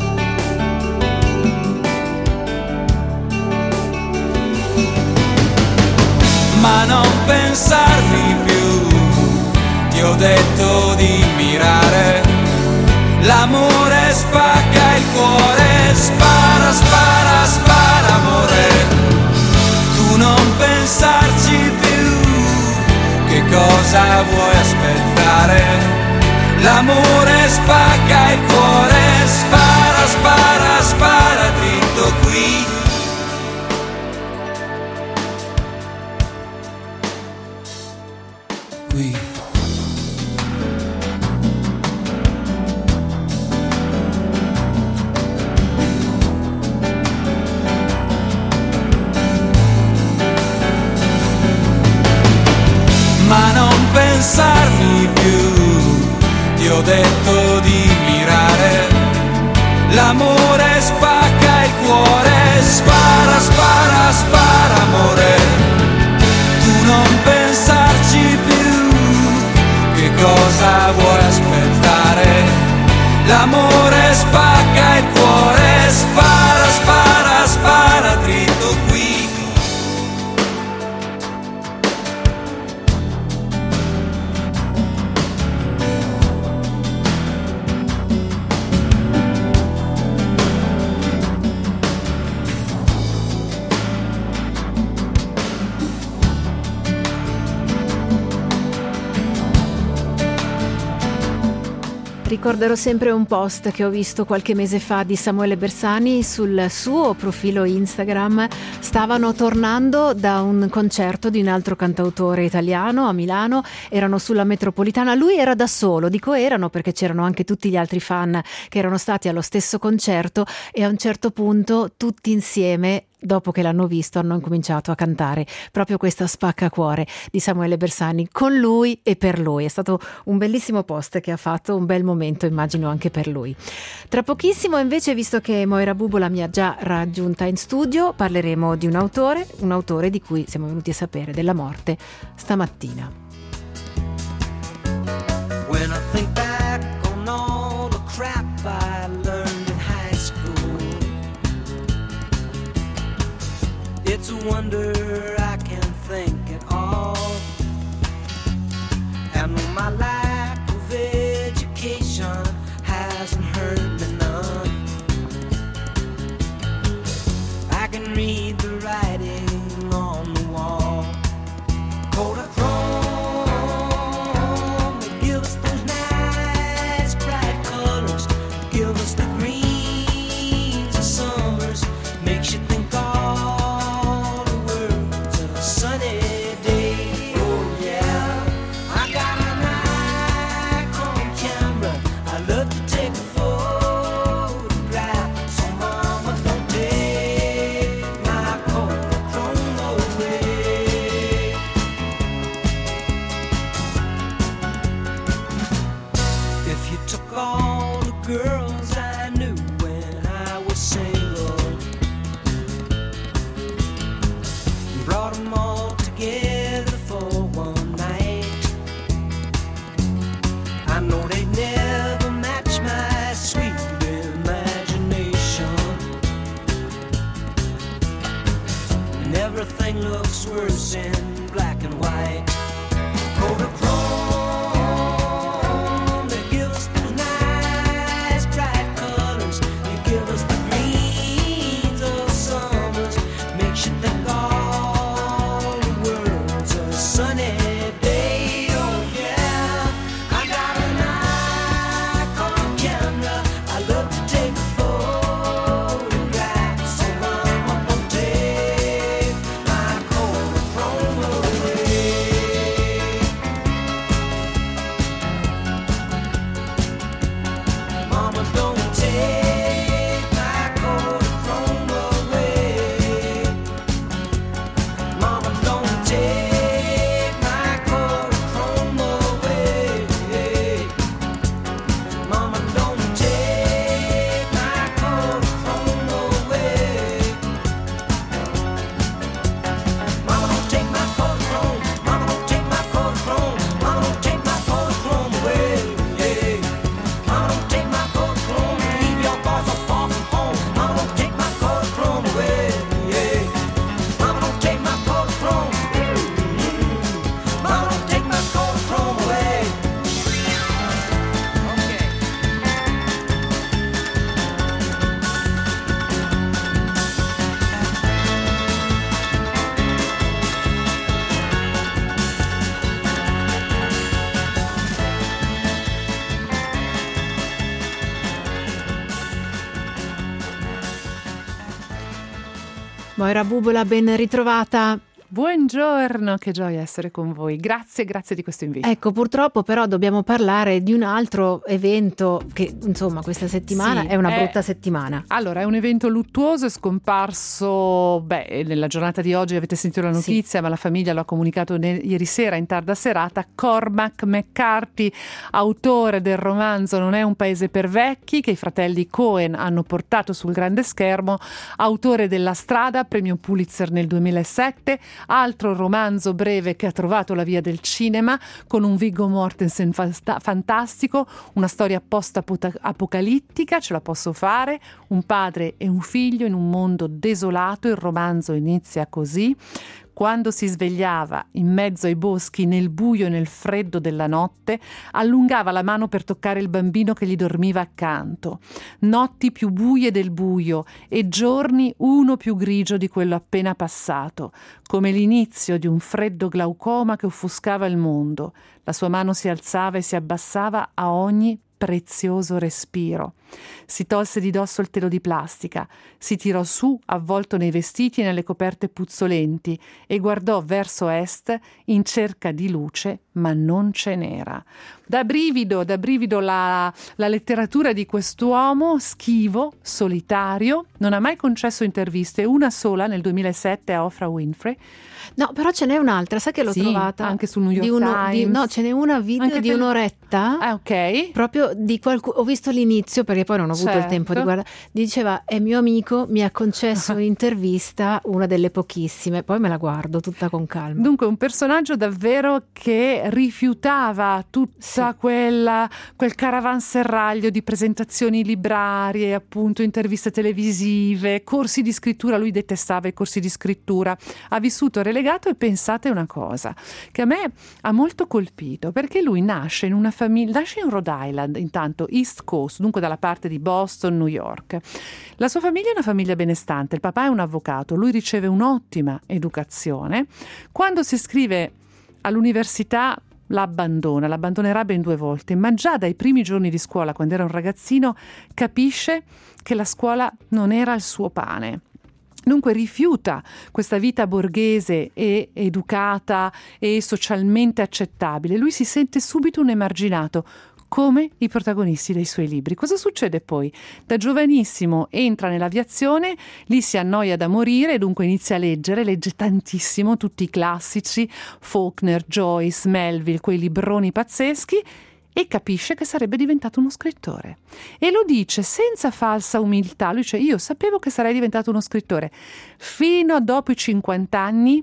Ma non pensarmi più, ti ho detto di mirare. L'amore spacca il cuore, spara, spara, spara amore. Tu non pensarci più, che cosa vuoi aspettare? L'amore spacca il cuore, spara, spara, spara dritto qui. Qui. Ma non pensarmi più, ti ho detto di mirare. L'amore spacca il cuore, spara, spara, spara amore. Tu non pensarci più, che cosa vuoi aspettare? L'amore spacca il cuore, spara, spara, spara dritto qui. ricorderò sempre un post che ho visto qualche mese fa di Samuele Bersani sul suo profilo Instagram. Stavano tornando da un concerto di un altro cantautore italiano a Milano, erano sulla metropolitana, lui era da solo, dico erano perché c'erano anche tutti gli altri fan che erano stati allo stesso concerto, e a un certo punto tutti insieme, dopo che l'hanno visto, hanno incominciato a cantare proprio questa Spaccacuore di Samuele Bersani con lui e per lui. È stato un bellissimo post che ha fatto, un bel momento immagino anche per lui. Tra pochissimo invece, visto che Moira Bubola mi ha già raggiunta in studio, parleremo di un autore di cui siamo venuti a sapere della morte stamattina. When I think back on all the crap I learned in high school, it's a wonder I can think at all. And my lack of education hasn't hurt me none. I can read the writing on the wall. Kodachrome, they give us those nice bright colors, give us the greens of summers, makes you think all the world's a sunny day. Oh yeah, I got an Nikon camera, I love to take a photograph, so mama don't take my Kodachrome away. If you took all the girls I knew when I was single, brought them all together for one night, I know they'd never match my sweet imagination. And everything looks worse in black and white. Kodachrome, they give us those nice bright colors, they give us the greens of summers, makes you think all the world's a sunny day. Oh yeah, I got a Nikon camera, I love to take a photograph, so mama don't take my Kodachrome away. Mama don't take my Kodachrome away. Mama don't take my Kodachrome away. Mama don't take my Kodachrome away. Mama don't take my Kodachrome. Mama don't take my Kodachrome. Mama don't take my Kodachrome away. Mama don't take my Kodachrome. Leave your boys so far from home. Mama don't take my Kodachrome away. Mama don't take my Kodachrome. Mama don't take my Kodachrome away. Okay. Moira Bubola, ben ritrovata. Buongiorno, che gioia essere con voi. Grazie di questo invito. Ecco, purtroppo però dobbiamo parlare di un altro evento che, insomma, questa settimana Sì, è una brutta settimana. Allora, è un evento luttuoso, è scomparso, nella giornata di oggi avete sentito la notizia, ma la famiglia lo ha comunicato ieri sera in tarda serata. Cormac McCarthy, autore del romanzo Non è un paese per vecchi, che i fratelli Coen hanno portato sul grande schermo, autore della Strada, premio Pulitzer nel 2007, altro romanzo breve che ha trovato la via del cinema, con un Viggo Mortensen fantastico, una storia post-apocalittica, ce la posso fare, un padre e un figlio in un mondo desolato. Il romanzo inizia così: quando si svegliava in mezzo ai boschi, nel buio e nel freddo della notte, allungava la mano per toccare il bambino che gli dormiva accanto. Notti più buie del buio e giorni uno più grigio di quello appena passato, come l'inizio di un freddo glaucoma che offuscava il mondo. La sua mano si alzava e si abbassava a ogni prezioso respiro. Si tolse di dosso il telo di plastica, si tirò su avvolto nei vestiti e nelle coperte puzzolenti e guardò verso est in cerca di luce, ma non ce n'era. Da brivido la letteratura di quest'uomo schivo, solitario, non ha mai concesso interviste, una sola nel 2007 a Oprah Winfrey. No, però ce n'è un'altra, sai che l'ho trovata? Anche sul New York Times. No, ce n'è una video Anche di un'oretta. Ah, ok. Proprio di qualcuno, ho visto l'inizio perché poi non ho avuto il tempo di guardare. Diceva, è mio amico, mi ha concesso un'intervista, una delle pochissime, poi me la guardo tutta con calma. Dunque un personaggio davvero che rifiutava tutta quel caravanserraglio di presentazioni librarie, appunto interviste televisive, corsi di scrittura. Lui detestava i corsi di scrittura, ha vissuto relegato. E pensate una cosa che a me ha molto colpito, perché lui nasce in una famiglia, nasce in Rhode Island, intanto East Coast, dunque dalla parte di Boston, New York. La sua famiglia è una famiglia benestante, il papà è un avvocato, lui riceve un'ottima educazione. Quando si iscrive all'università l'abbandonerà ben 2 volte, ma già dai primi giorni di scuola, quando era un ragazzino, capisce che la scuola non era il suo pane. Dunque rifiuta questa vita borghese e educata e socialmente accettabile. Lui si sente subito un emarginato, come i protagonisti dei suoi libri. Cosa succede poi? Da giovanissimo entra nell'aviazione, lì si annoia da morire, dunque inizia a legge tantissimo, tutti i classici, Faulkner, Joyce, Melville, quei libroni pazzeschi, e capisce che sarebbe diventato uno scrittore. E lo dice senza falsa umiltà. Lui dice: io sapevo che sarei diventato uno scrittore. Fino a dopo i 50 anni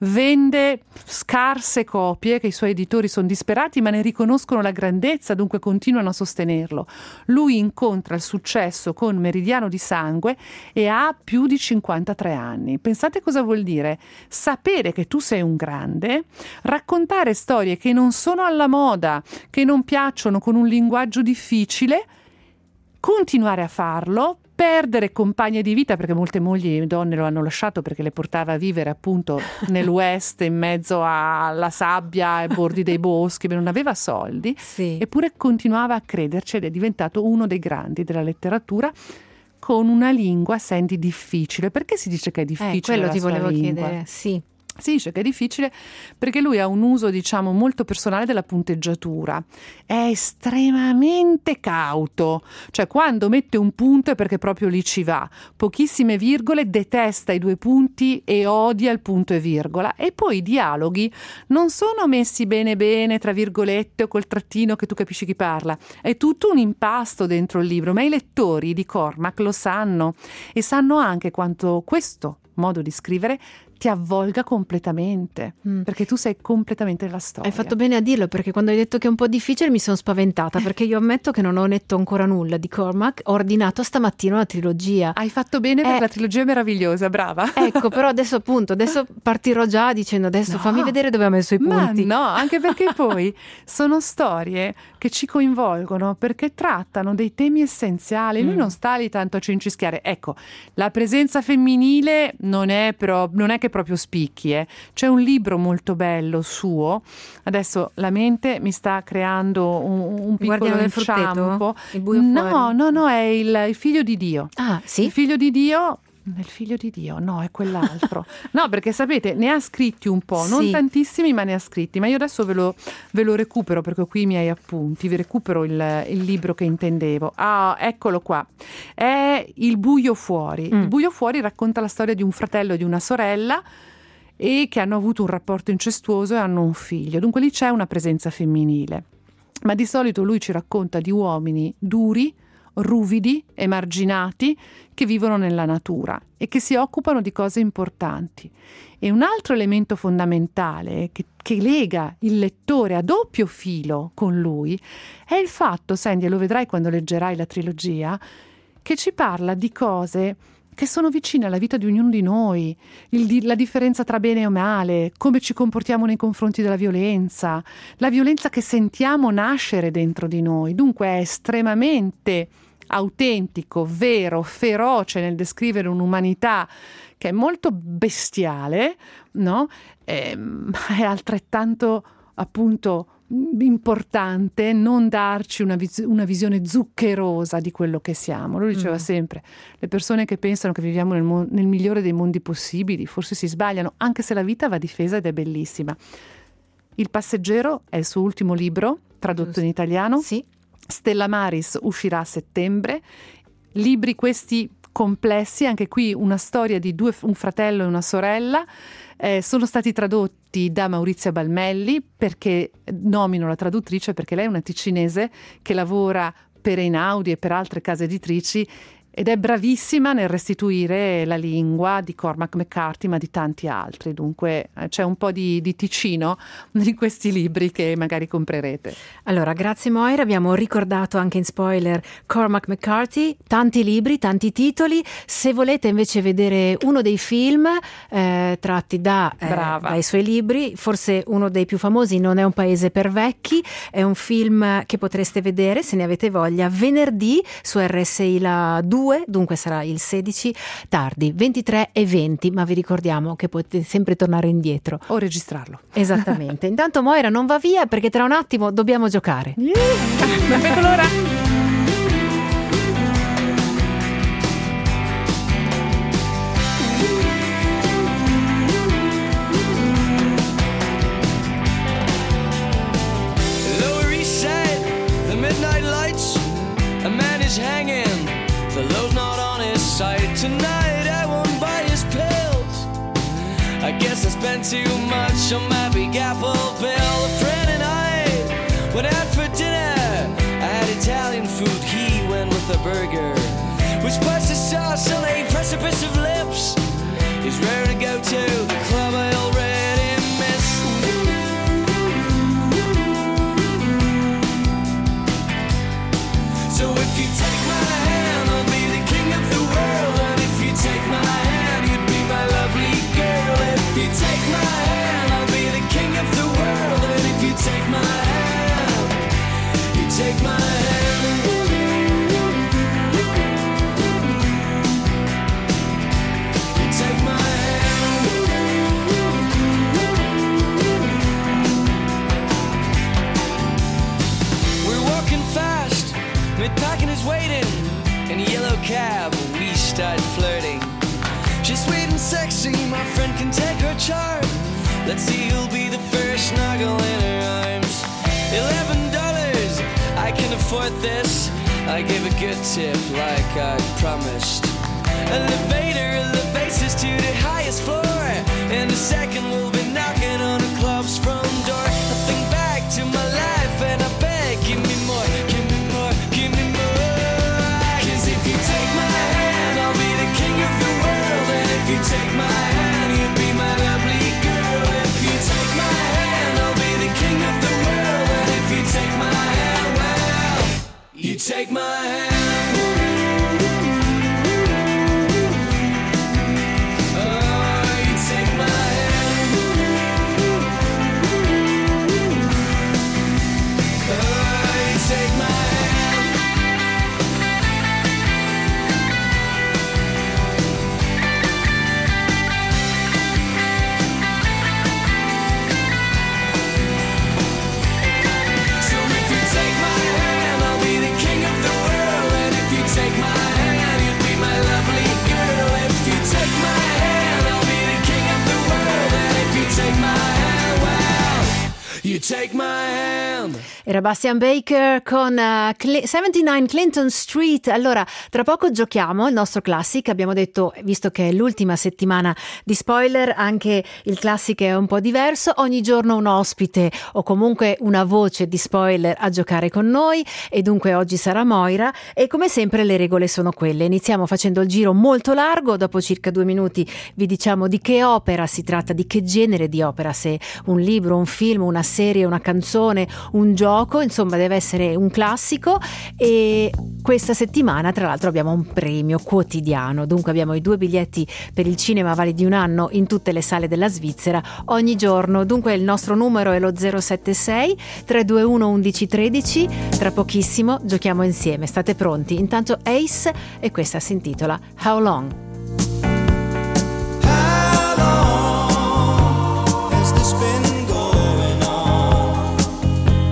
vende scarse copie, che i suoi editori sono disperati, ma ne riconoscono la grandezza, dunque continuano a sostenerlo. Lui incontra il successo con Meridiano di sangue e ha più di 53 anni. Pensate cosa vuol dire? Sapere che tu sei un grande, raccontare storie che non sono alla moda, che non piacciono, con un linguaggio difficile, continuare a farlo, perdere compagne di vita, perché molte mogli e donne lo hanno lasciato perché le portava a vivere appunto nel West, in mezzo alla sabbia, ai bordi dei boschi, non aveva soldi, eppure continuava a crederci ed è diventato uno dei grandi della letteratura, con una lingua, senti, difficile. Perché si dice che è difficile? Quello la ti sua volevo lingua? chiedere, sì. Si dice che è difficile perché lui ha un uso, diciamo, molto personale della punteggiatura. È estremamente cauto, cioè quando mette un punto è perché proprio lì ci va. Pochissime virgole, detesta i 2 punti e odia il punto e virgola. E poi i dialoghi non sono messi bene tra virgolette o col trattino che tu capisci chi parla. È tutto un impasto dentro il libro, ma i lettori di Cormac lo sanno e sanno anche quanto questo modo di scrivere ti avvolga completamente, perché tu sei completamente nella storia. Hai fatto bene a dirlo, perché quando hai detto che è un po' difficile mi sono spaventata, perché io ammetto che non ho letto ancora nulla di Cormac, ho ordinato stamattina una trilogia. Hai fatto bene, perché la trilogia è meravigliosa, brava. Ecco, però adesso partirò già dicendo fammi vedere dove ha messo i punti. Ma no, anche perché poi sono storie che ci coinvolgono, perché trattano dei temi essenziali. Lui non sta lì tanto a cincischiare. Ecco, la presenza femminile non è che proprio spicchi, C'è un libro molto bello suo, adesso la mente mi sta creando un piccolo inciampo. Il buio fuori? No, è il figlio di Dio. Ah, sì? Il figlio di Dio. Nel figlio di Dio, no, è quell'altro. No, perché sapete, ne ha scritti un po', non tantissimi, ma ne ha scritti. Ma io adesso ve lo recupero, perché ho qui i miei appunti, vi recupero il libro che intendevo. Ah, eccolo qua. È Il buio fuori. Il buio fuori racconta la storia di un fratello e di una sorella e che hanno avuto un rapporto incestuoso e hanno un figlio. Dunque lì c'è una presenza femminile. Ma di solito lui ci racconta di uomini duri, ruvidi, emarginati, che vivono nella natura e che si occupano di cose importanti. E un altro elemento fondamentale che lega il lettore a doppio filo con lui è il fatto, Sandy, e lo vedrai quando leggerai la trilogia, che ci parla di cose che sono vicine alla vita di ognuno di noi, la differenza tra bene e male, come ci comportiamo nei confronti della violenza, la violenza che sentiamo nascere dentro di noi. Dunque è estremamente autentico, vero, feroce nel descrivere un'umanità che è molto bestiale, no? Ma è altrettanto, appunto, importante non darci una visione zuccherosa di quello che siamo. Lui diceva sempre: le persone che pensano che viviamo nel migliore dei mondi possibili forse si sbagliano, anche se la vita va difesa ed è bellissima. Il passeggero è il suo ultimo libro, tradotto in italiano. Sì. Stella Maris uscirà a settembre. Libri questi complessi, anche qui una storia di un fratello e una sorella. Sono stati tradotti da Maurizia Balmelli, perché nomino la traduttrice perché lei è una ticinese che lavora per Einaudi e per altre case editrici ed è bravissima nel restituire la lingua di Cormac McCarthy, ma di tanti altri. Dunque c'è un po' di Ticino in questi libri che magari comprerete. Allora, grazie Moira, abbiamo ricordato anche in spoiler Cormac McCarthy, tanti libri, tanti titoli. Se volete invece vedere uno dei film tratti dai suoi libri, forse uno dei più famosi, Non è un paese per vecchi, è un film che potreste vedere, se ne avete voglia, venerdì su RSI La 2, dunque sarà il 16 tardi, 23:20, ma vi ricordiamo che potete sempre tornare indietro o registrarlo. Esattamente. Intanto Moira non va via perché tra un attimo dobbiamo giocare. Non vedo l'ora. A man is hanging, for those not on his side. Tonight I won't buy his pills. I guess I spent too much on my big apple bill. A friend and I went out for dinner. I had Italian food, he went with a burger, which puts the sauce on a precipice of lips. He's rare to go to the club I already miss. So if you take my hand, I'll be the king of the world. And if you take my hand, you'd be my lovely girl. If you take my hand, I'll be the king of the world. And if you take my hand, you take my hand. You take my hand. We're walking fast, mid-packing is waiting in a yellow cab. We start flirting. She's sweet and sexy, my friend can take her charm. Let's see who'll be the first snuggle in her arms. $11, I can afford this. I give a good tip like I promised. Elevator elevates us to the highest floor. In a second we'll be knocking on a club's front door. I think back to my life and I beg, give me more, give me more, give me more. 'Cause if you take my hand, I'll be the king of the world. And if you take my hand, you'll be my lovely girl. If you take my hand, I'll be the king of the world. And if you take my hand, well, you take my hand. Take my hand. Era Bastian Baker con 79 Clinton Street. Allora, tra poco giochiamo il nostro Classic. Abbiamo detto, visto che è l'ultima settimana di spoiler, anche il Classic è un po' diverso. Ogni giorno un ospite o comunque una voce di spoiler a giocare con noi, e dunque oggi sarà Moira. E come sempre le regole sono quelle. Iniziamo facendo il giro molto largo, dopo circa 2 minuti vi diciamo di che opera si tratta, di che genere di opera, se un libro, un film, una serie, una canzone, un gioco, insomma deve essere un classico. E questa settimana tra l'altro abbiamo un premio quotidiano, dunque abbiamo i 2 biglietti per il cinema validi 1 anno in tutte le sale della Svizzera ogni giorno. Dunque il nostro numero è lo 076 321 1113. Tra pochissimo giochiamo insieme, state pronti? Intanto Ace, e questa si intitola How Long. How long has this been going on?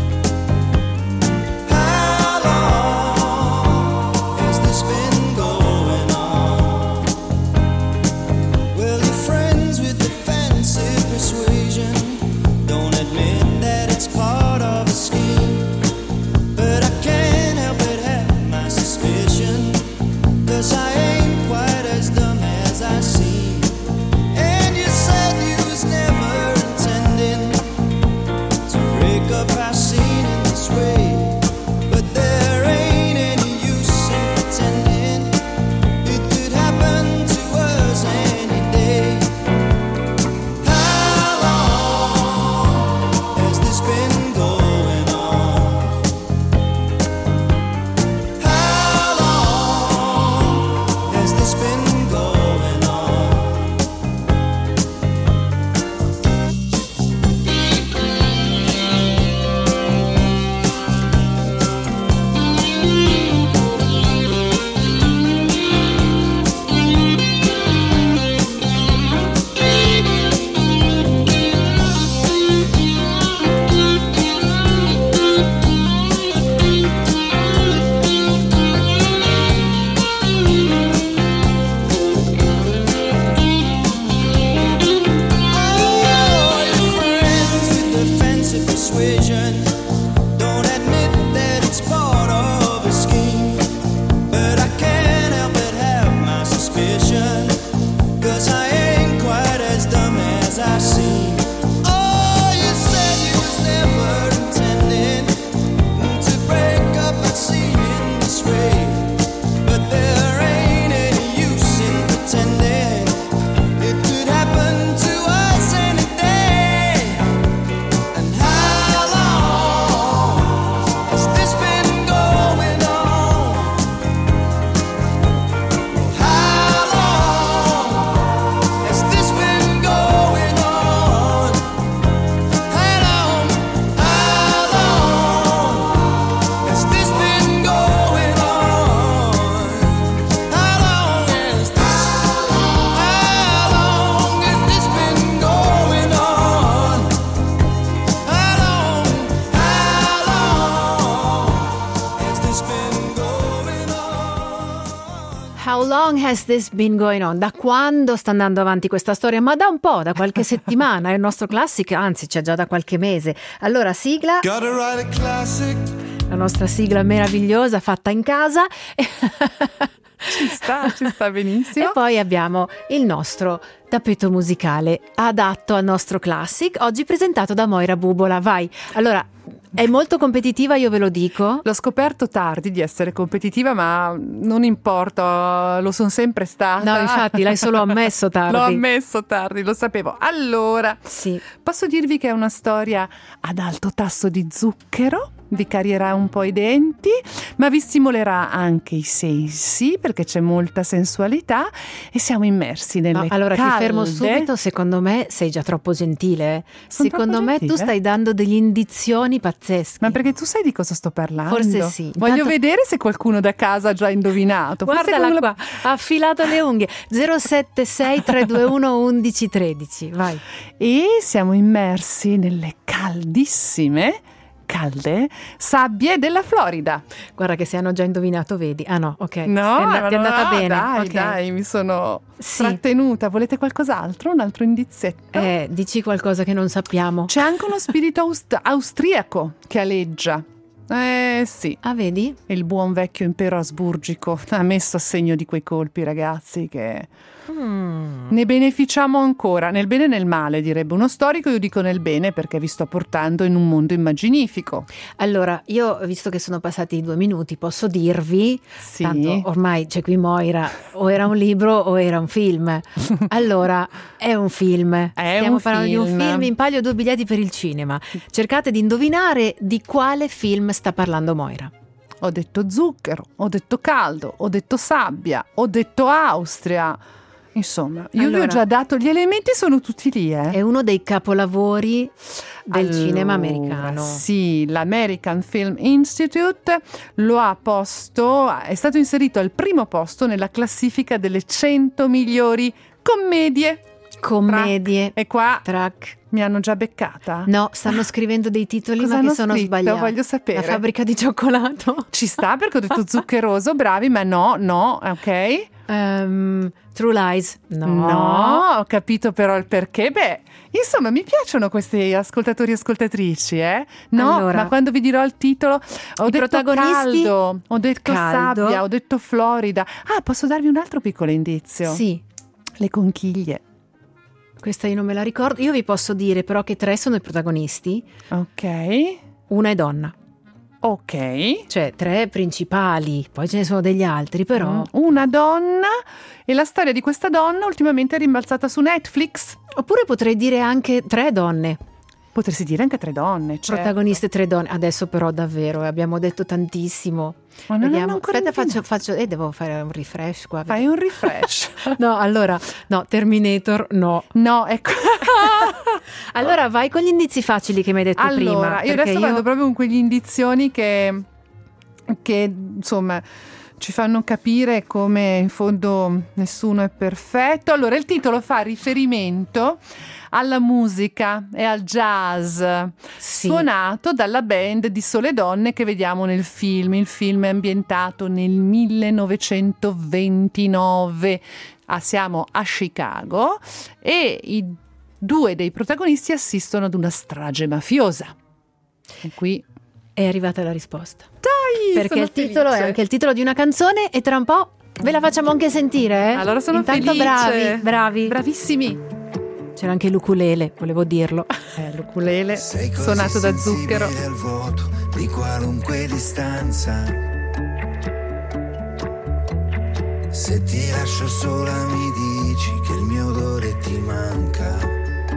has this been going on? Da quando sta andando avanti questa storia? Ma da un po', da qualche settimana. È il nostro classico, anzi c'è già da qualche mese. Allora, sigla. Gotta write a classic. La nostra sigla meravigliosa fatta in casa. Ci sta benissimo. E poi abbiamo il nostro tappeto musicale adatto al nostro classic, oggi presentato da Moira Bubola. Vai. Allora, è molto competitiva, io ve lo dico. L'ho scoperto tardi di essere competitiva, ma non importa, lo sono sempre stata. No, infatti, l'hai solo ammesso tardi. L'ho ammesso tardi, lo sapevo. Allora, sì. Posso dirvi che è una storia ad alto tasso di zucchero? Vi carierà un po' i denti, ma vi stimolerà anche i sensi, perché c'è molta sensualità e siamo immersi nelle allora calde. ti fermo subito, secondo me sei già troppo gentile. Secondo me gentile? Tu stai dando delle indizioni pazzesche. Ma perché tu sai di cosa sto parlando? Forse sì. Voglio vedere se qualcuno da casa ha già indovinato. Guardala qua, ha affilato le unghie. 076 321 1113, vai. E siamo immersi nelle calde sabbie della Florida. Guarda che se hanno già indovinato, vedi. Ah no, ok. No, ti è andata bene. Dai, okay. dai, mi sono trattenuta. Volete qualcos'altro? Un altro indizietto? Dici qualcosa che non sappiamo. C'è anche uno spirito austriaco che aleggia. Sì. Ah, vedi? Il buon vecchio impero asburgico ha messo a segno di quei colpi, ragazzi, che ne beneficiamo ancora, nel bene e nel male, direbbe uno storico. Io dico nel bene perché vi sto portando in un mondo immaginifico. Allora, io, visto che sono passati 2 minuti, posso dirvi, sì. Tanto ormai c'è qui Moira, o era un libro o era un film. Allora, è un film. Stiamo parlando di un film, in palio 2 biglietti per il cinema. Cercate di indovinare di quale film sta parlando Moira. Ho detto zucchero, ho detto caldo, ho detto sabbia, ho detto Austria. Insomma, io vi ho già dato, gli elementi sono tutti lì. È uno dei capolavori del cinema americano. Sì, l'American Film Institute lo ha posto, è stato inserito al primo posto nella classifica delle 100 migliori commedie. E qua mi hanno già beccata? No, stanno scrivendo dei titoli Cosa ma hanno che sono scritto? sbagliati. Voglio sapere. La fabbrica di cioccolato. Ci sta perché ho detto zuccheroso, bravi, ma no, ok. True Lies. No, ho capito però il perché. Beh, insomma, mi piacciono questi ascoltatori e ascoltatrici, No, allora, ma quando vi dirò il titolo, ho detto protagonisti, caldo, ho detto sabbia, ho detto Florida. Ah, posso darvi un altro piccolo indizio? Sì. Le conchiglie. Questa io non me la ricordo. Io vi posso dire però che 3 sono i protagonisti. Ok. Una è donna. Ok. Cioè 3 principali, poi ce ne sono degli altri però. Una donna, e la storia di questa donna ultimamente è rimbalzata su Netflix. Oppure potrei dire anche 3 donne. Potresti dire anche 3 donne, certo. Protagoniste 3 donne. Adesso però davvero abbiamo detto tantissimo. Ma non Vediamo. ancora Aspetta, faccio devo fare un refresh qua. Fai un refresh. No, allora, no, Terminator no. No, ecco. Allora vai con gli indizi facili che mi hai detto prima. Allora, io adesso vado proprio con quegli indizioni che insomma ci fanno capire come in fondo nessuno è perfetto. Allora, il titolo fa riferimento alla musica e al jazz suonato dalla band di sole donne che vediamo nel film. Il film è ambientato nel 1929. Siamo a Chicago e i 2 dei protagonisti assistono ad una strage mafiosa. E qui è arrivata la risposta. Dai, perché il titolo è anche il titolo di una canzone e tra un po' ve la facciamo anche sentire. Allora sono intanto felice. bravi, bravissimi. C'era anche l'ukulele, volevo dirlo. L'ukulele suonato da zucchero. Al vuoto di qualunque distanza. Se ti lascio sola mi dici che il mio odore ti manca.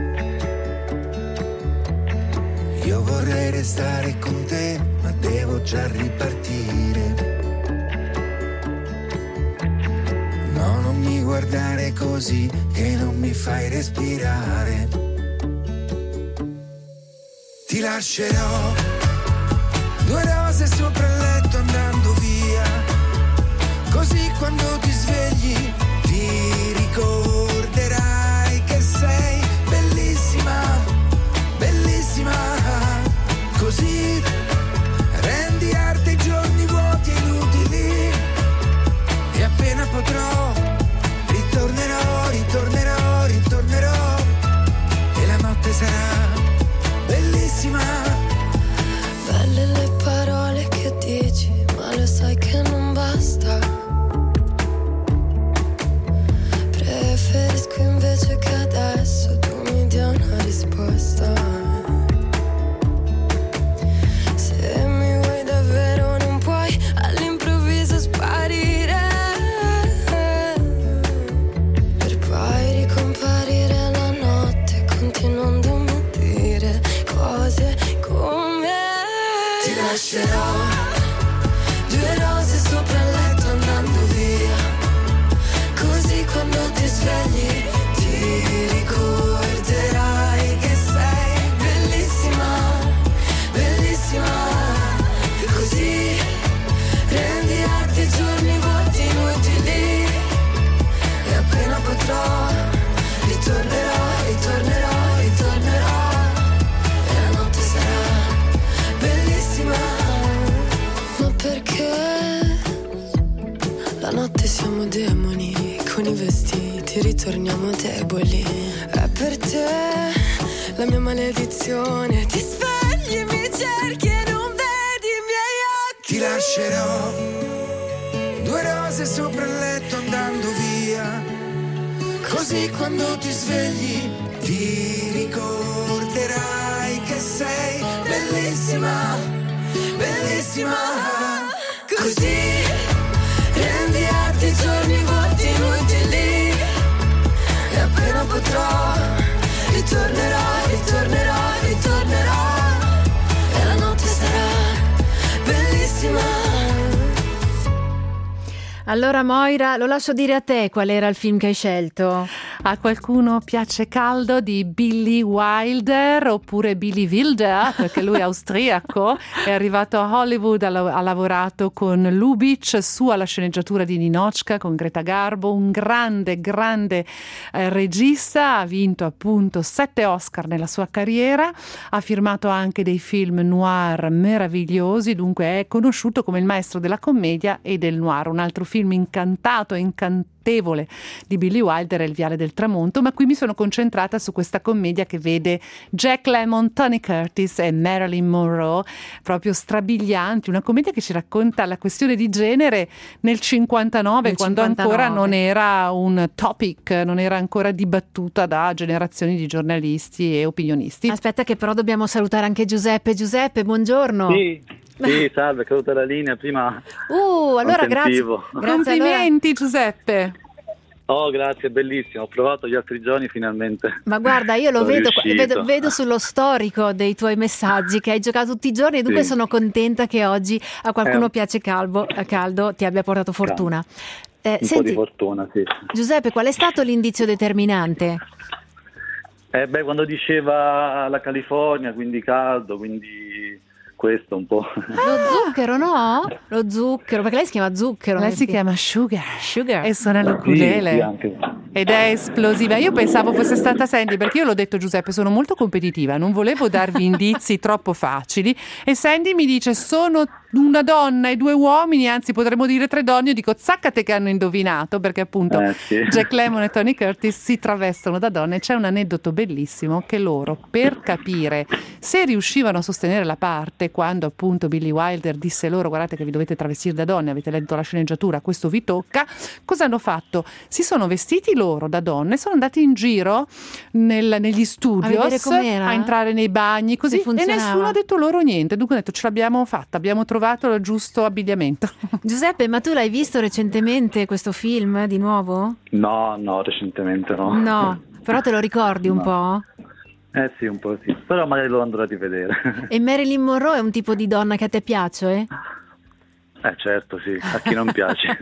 Io vorrei restare con te, ma devo già ripartire. No, non mi guardare così, che non mi fai respirare. Ti lascerò 2 rose sopra il letto andando via, così quando ti svegli ti ricorderai che sei bellissima, bellissima. Così rendi arte i giorni vuoti e inutili, e appena potrò potrò, ritornerò, ritornerò, ritornerò, e la notte sarà bellissima. Ma perché la notte siamo demoni, con i vestiti ritorniamo deboli. È per te la mia maledizione, ti svegli, mi cerchi e non vedi i miei occhi. Ti lascerò 2 rose sopra il letto andando via, così quando ti svegli ti ricorderai che sei bellissima, bellissima. Così rendi altri giorni vuoti inutili, e appena potrò ritornerò, ritornerò, ritornerò, e la notte sarà bellissima. Allora Moira, lo lascio dire a te qual era il film che hai scelto. A qualcuno piace Caldo di Billy Wilder, oppure Billy Wilder, perché lui è austriaco, è arrivato a Hollywood, ha lavorato con Lubitsch su alla sceneggiatura di Ninotchka con Greta Garbo, un grande regista, ha vinto appunto 7 Oscar nella sua carriera, ha firmato anche dei film noir meravigliosi, dunque è conosciuto come il maestro della commedia e del noir. Un altro film incantevole di Billy Wilder è Il viale del tramonto, ma qui mi sono concentrata su questa commedia che vede Jack Lemmon, Tony Curtis e Marilyn Monroe, proprio strabilianti, una commedia che ci racconta la questione di genere nel 59, quando ancora non era un topic, non era ancora dibattuta da generazioni di giornalisti e opinionisti. Aspetta che però dobbiamo salutare anche Giuseppe. Giuseppe, buongiorno. Sì, salve, caduta la linea prima. Allora grazie. Complimenti Giuseppe. Oh, grazie, bellissimo. Ho provato gli altri giorni finalmente. Ma guarda, io lo vedo sullo storico dei tuoi messaggi che hai giocato tutti i giorni, e dunque sono contenta che oggi a qualcuno piace caldo ti abbia portato fortuna. Senti, po' di fortuna, sì. Giuseppe, qual è stato l'indizio determinante? Quando diceva la California, quindi caldo, quindi questo un po'. Lo zucchero, no? Lo zucchero, perché lei si chiama Zucchero. Lei si chiama Sugar e suona l'ukulele. Sì, anche. Ed è esplosiva. Io pensavo fosse stata Sandy, perché io l'ho detto, Giuseppe, sono molto competitiva, non volevo darvi indizi troppo facili, e Sandy mi dice sono una donna e 2 uomini, anzi potremmo dire 3 donne. Io dico zaccate che hanno indovinato, perché appunto Jack Lemmon e Tony Curtis si travestono da donne. C'è un aneddoto bellissimo che loro, per capire se riuscivano a sostenere la parte, quando appunto Billy Wilder disse loro guardate che vi dovete travestire da donne, avete letto la sceneggiatura, questo vi tocca, cosa hanno fatto? Si sono vestiti loro da donne, sono andati in giro negli studios a entrare nei bagni così, e nessuno ha detto loro niente. Dunque ho detto ce l'abbiamo fatta, abbiamo trovato il giusto abbigliamento. Giuseppe, ma tu l'hai visto recentemente questo film di nuovo? No, recentemente no. No, però te lo ricordi un po'? Sì, un po' sì, però magari lo andrò a rivedere. E Marilyn Monroe è un tipo di donna che a te piace? Certo, sì, a chi non piace.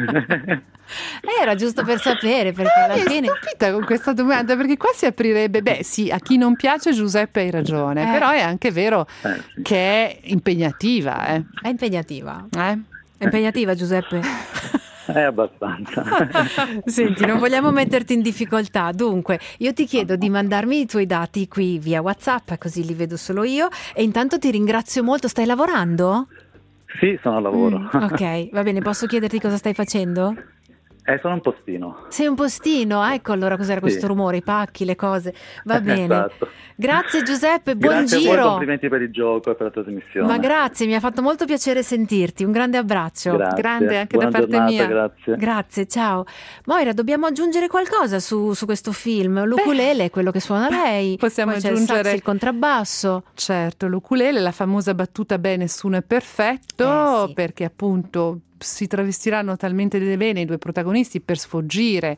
Era giusto per sapere, perché alla fine... Sono stupita con questa domanda, perché qua si aprirebbe, sì, a chi non piace Giuseppe hai ragione, però è anche vero che è impegnativa. È impegnativa? È impegnativa, Giuseppe? Abbastanza. Senti, non vogliamo metterti in difficoltà, dunque io ti chiedo di mandarmi i tuoi dati qui via WhatsApp, così li vedo solo io, e intanto ti ringrazio molto. Stai lavorando? Sì, sono a lavoro. Ok, va bene, posso chiederti cosa stai facendo? Sono un postino. Sei un postino? Ecco allora cos'era questo rumore, i pacchi, le cose. Va bene. Esatto. Grazie Giuseppe, buon grazie giro. A voi, complimenti per il gioco e per la trasmissione. Ma grazie, mi ha fatto molto piacere sentirti. Un grande abbraccio. Grazie. Grande anche Buona da parte giornata, mia. Grazie, ciao. Moira, dobbiamo aggiungere qualcosa su questo film. L'ukulele è quello che suona lei. Possiamo poi aggiungere il sax, il contrabbasso. Certo, l'ukulele, la famosa battuta beh, nessuno è perfetto, sì. Perché appunto si travestiranno talmente bene i 2 protagonisti per sfuggire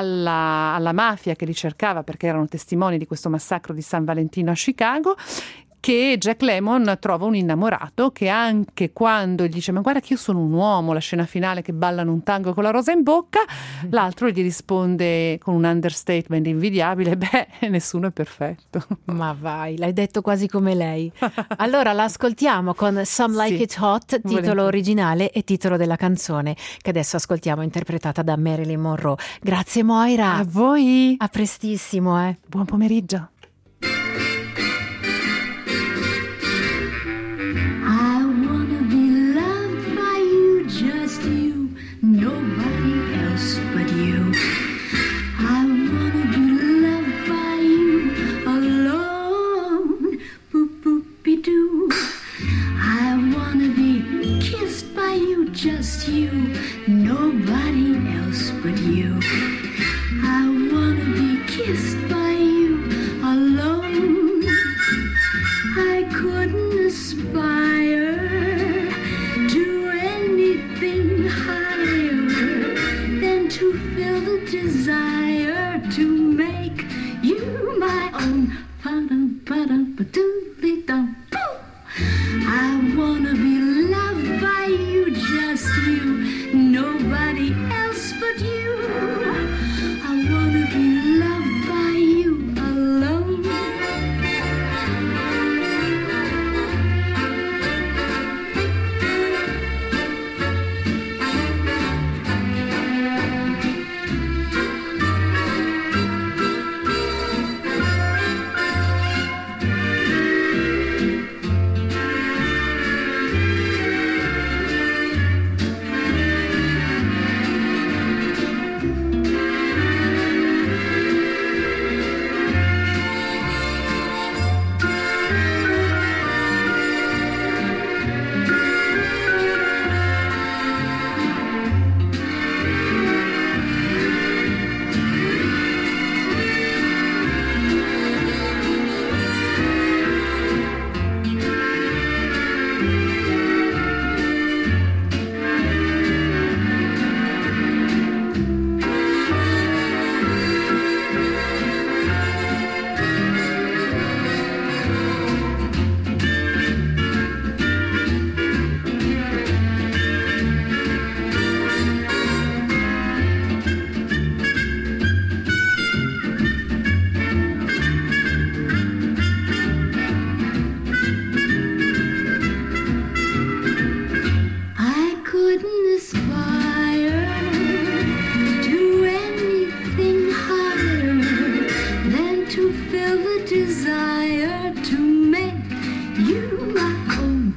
alla mafia che li cercava, perché erano testimoni di questo massacro di San Valentino a Chicago, che Jack Lemmon trova un innamorato che anche quando gli dice ma guarda che io sono un uomo, la scena finale che ballano un tango con la rosa in bocca, l'altro gli risponde con un understatement invidiabile, beh, nessuno è perfetto. Ma vai, l'hai detto quasi come lei. Allora l'ascoltiamo con Some Like Sì, It Hot, titolo volentieri. originale e titolo della canzone, che adesso ascoltiamo interpretata da Marilyn Monroe. Grazie Moira. A voi. A prestissimo, Buon pomeriggio. I wanna be loved by you, just you, nobody else but you. I wanna be loved by you alone, boop boopy doo. I wanna be kissed by you, just you, nobody else but you. I wanna be kissed by you alone. I couldn't aspire to anything higher than to feel the desire to make you my own. I wanna be loved by you, just you, nobody else but you. I wanna be loved by you alone. I couldn't aspire to anything higher than to feel the desire to make you my own.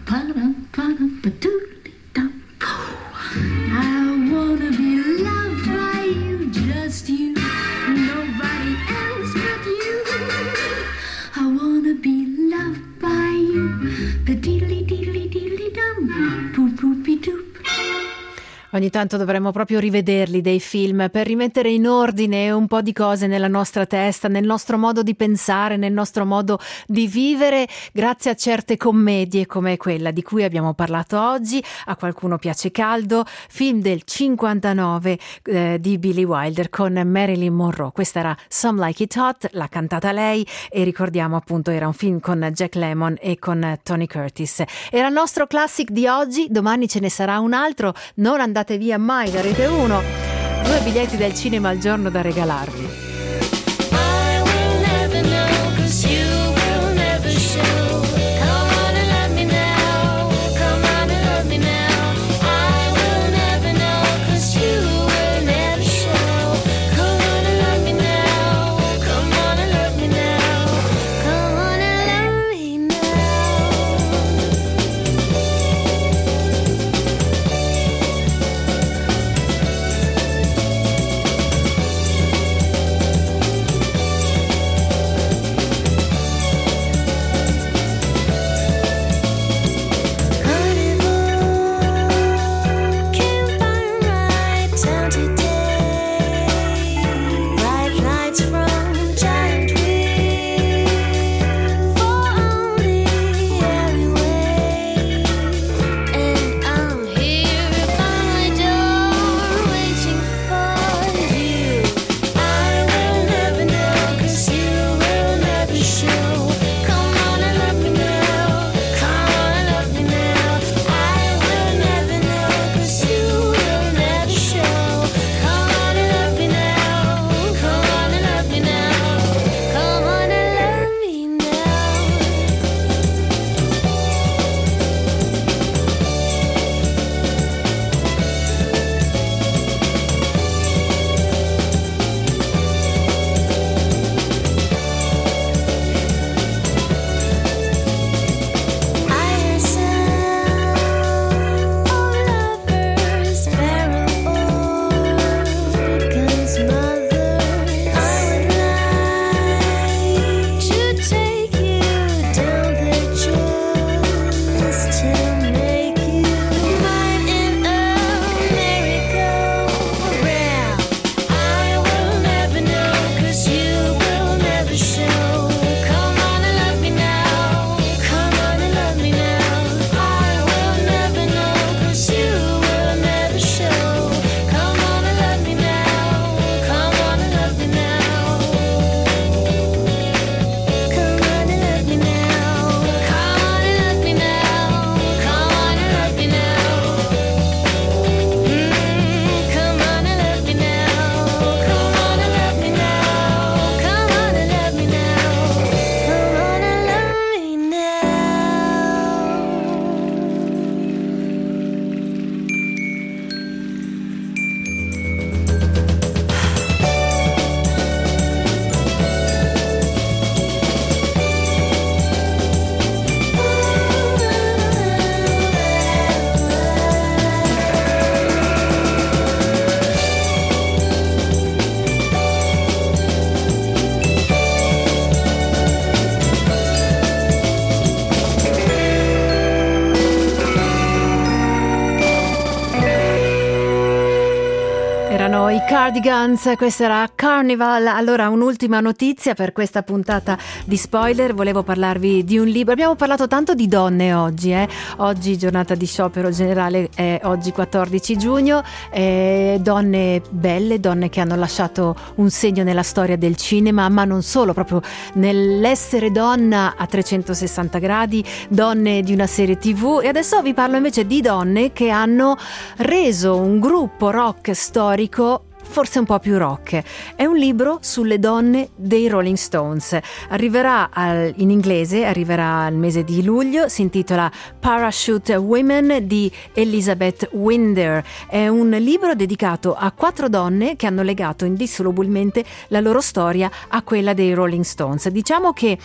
I wanna be loved by you, just you, nobody else but you. I wanna be loved by you, the diddly diddly diddly dum, poop poopy doop. Ogni tanto dovremmo proprio rivederli dei film per rimettere in ordine un po' di cose nella nostra testa, nel nostro modo di pensare, nel nostro modo di vivere, grazie a certe commedie come quella di cui abbiamo parlato oggi. A qualcuno piace caldo, film del 59 di Billy Wilder con Marilyn Monroe. Questa era Some Like It Hot, l'ha cantata lei e ricordiamo appunto era un film con Jack Lemmon e con Tony Curtis. Era il nostro classic di oggi, domani ce ne sarà un altro, non andate via mai da Rete 1, 2 biglietti del cinema al giorno da regalarvi. Cardigans, questa era Carnival. Allora, un'ultima notizia per questa puntata di Spoiler. Volevo parlarvi di un libro. Abbiamo parlato tanto di donne oggi, Oggi giornata di sciopero generale, è oggi 14 giugno. Donne belle, donne che hanno lasciato un segno nella storia del cinema, ma non solo, proprio nell'essere donna a 360 gradi, donne di una serie TV. E adesso vi parlo invece di donne che hanno reso un gruppo rock storico forse un po' più rock. È un libro sulle donne dei Rolling Stones. Arriverà in inglese, arriverà il mese di luglio, si intitola Parachute Women di Elizabeth Winder. È un libro dedicato a 4 donne che hanno legato indissolubilmente la loro storia a quella dei Rolling Stones. Diciamo che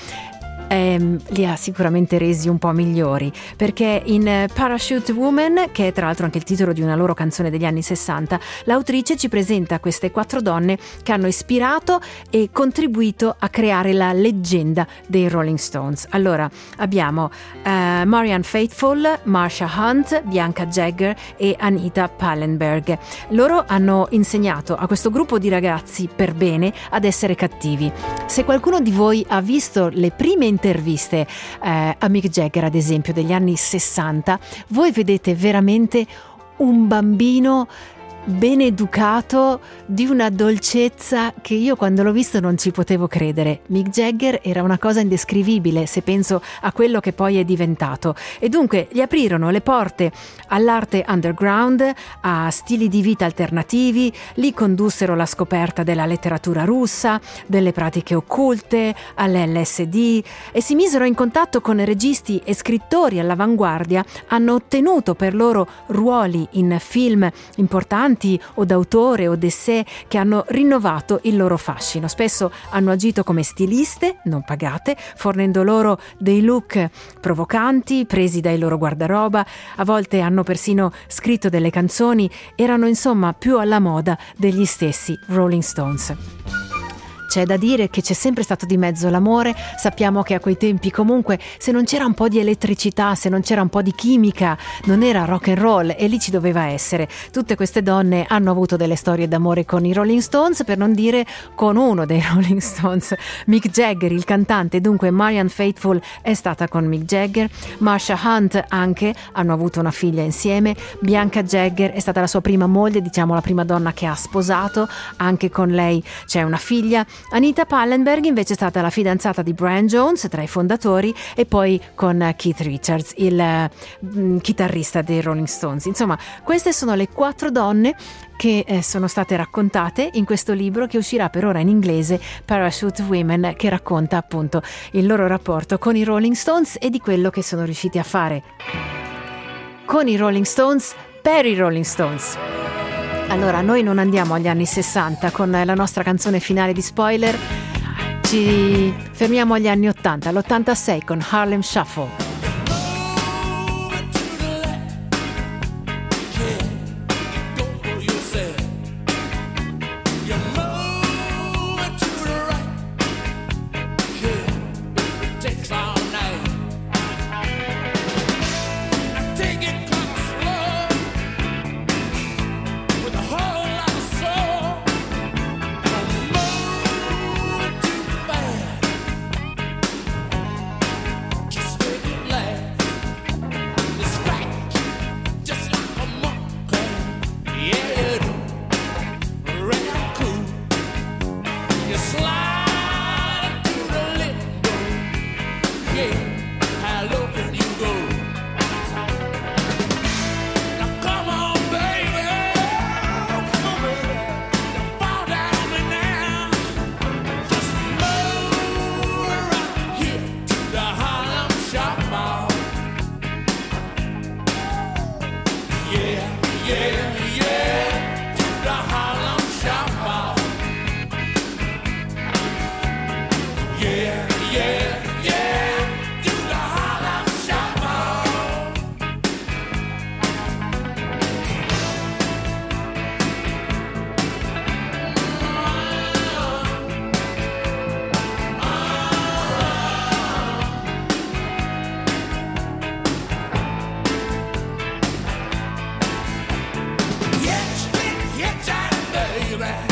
li ha sicuramente resi un po' migliori, perché in Parachute Woman, che è tra l'altro anche il titolo di una loro canzone degli anni 60, l'autrice ci presenta queste 4 donne che hanno ispirato e contribuito a creare la leggenda dei Rolling Stones. Allora abbiamo Marianne Faithfull, Marsha Hunt, Bianca Jagger e Anita Pallenberg. Loro hanno insegnato a questo gruppo di ragazzi per bene ad essere cattivi. Se qualcuno di voi ha visto le prime interviste a Mick Jagger, ad esempio, degli anni 60, voi vedete veramente un bambino ben educato, di una dolcezza che io quando l'ho visto non ci potevo credere. Mick Jagger era una cosa indescrivibile se penso a quello che poi è diventato, e dunque gli aprirono le porte all'arte underground, a stili di vita alternativi, li condussero alla scoperta della letteratura russa, delle pratiche occulte, all'LSD, e si misero in contatto con registi e scrittori all'avanguardia. Hanno ottenuto per loro ruoli in film importanti o d'autore o d'essè che hanno rinnovato il loro fascino. Spesso hanno agito come stiliste non pagate, fornendo loro dei look provocanti presi dai loro guardaroba. A volte hanno persino scritto delle canzoni, erano insomma più alla moda degli stessi Rolling Stones. C'è da dire che c'è sempre stato di mezzo l'amore. Sappiamo che a quei tempi comunque se non c'era un po' di elettricità, se non c'era un po' di chimica, non era rock and roll, e lì ci doveva essere. Tutte queste donne hanno avuto delle storie d'amore con i Rolling Stones, per non dire con uno dei Rolling Stones, Mick Jagger, il cantante. Dunque Marianne Faithfull è stata con Mick Jagger, Marsha Hunt anche, hanno avuto una figlia insieme, Bianca Jagger è stata la sua prima moglie, diciamo la prima donna che ha sposato, anche con lei c'è una figlia. Anita Pallenberg invece è stata la fidanzata di Brian Jones, tra i fondatori, e poi con Keith Richards, il chitarrista dei Rolling Stones. Insomma, queste sono le 4 donne che sono state raccontate in questo libro, che uscirà per ora in inglese, Parachute Women, che racconta appunto il loro rapporto con i Rolling Stones e di quello che sono riusciti a fare con i Rolling Stones per i Rolling Stones. Allora, noi non andiamo agli anni 60 con la nostra canzone finale di Spoiler, ci fermiamo agli anni 80, all'86 con Harlem Shuffle. Baby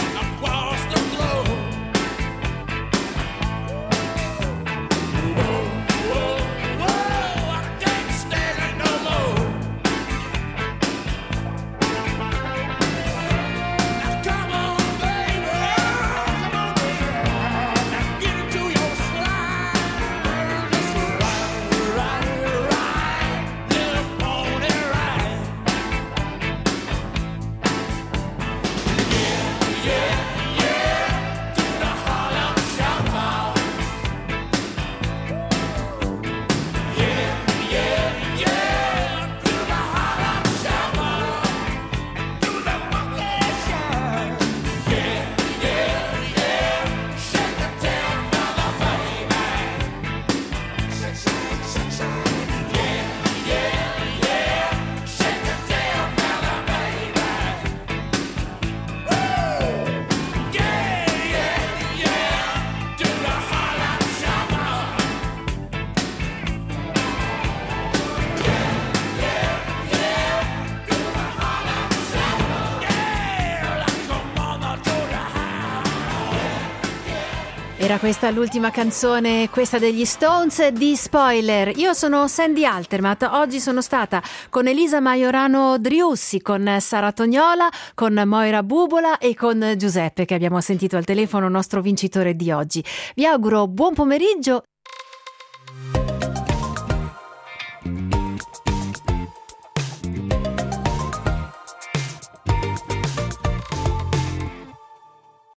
Era questa l'ultima canzone, questa degli Stones, di Spoiler. Io sono Sandy Altermatt, oggi sono stata con Elisa Maiorano Driussi, con Sara Tognola, con Moira Bubola e con Giuseppe che abbiamo sentito al telefono, nostro vincitore di oggi. Vi auguro buon pomeriggio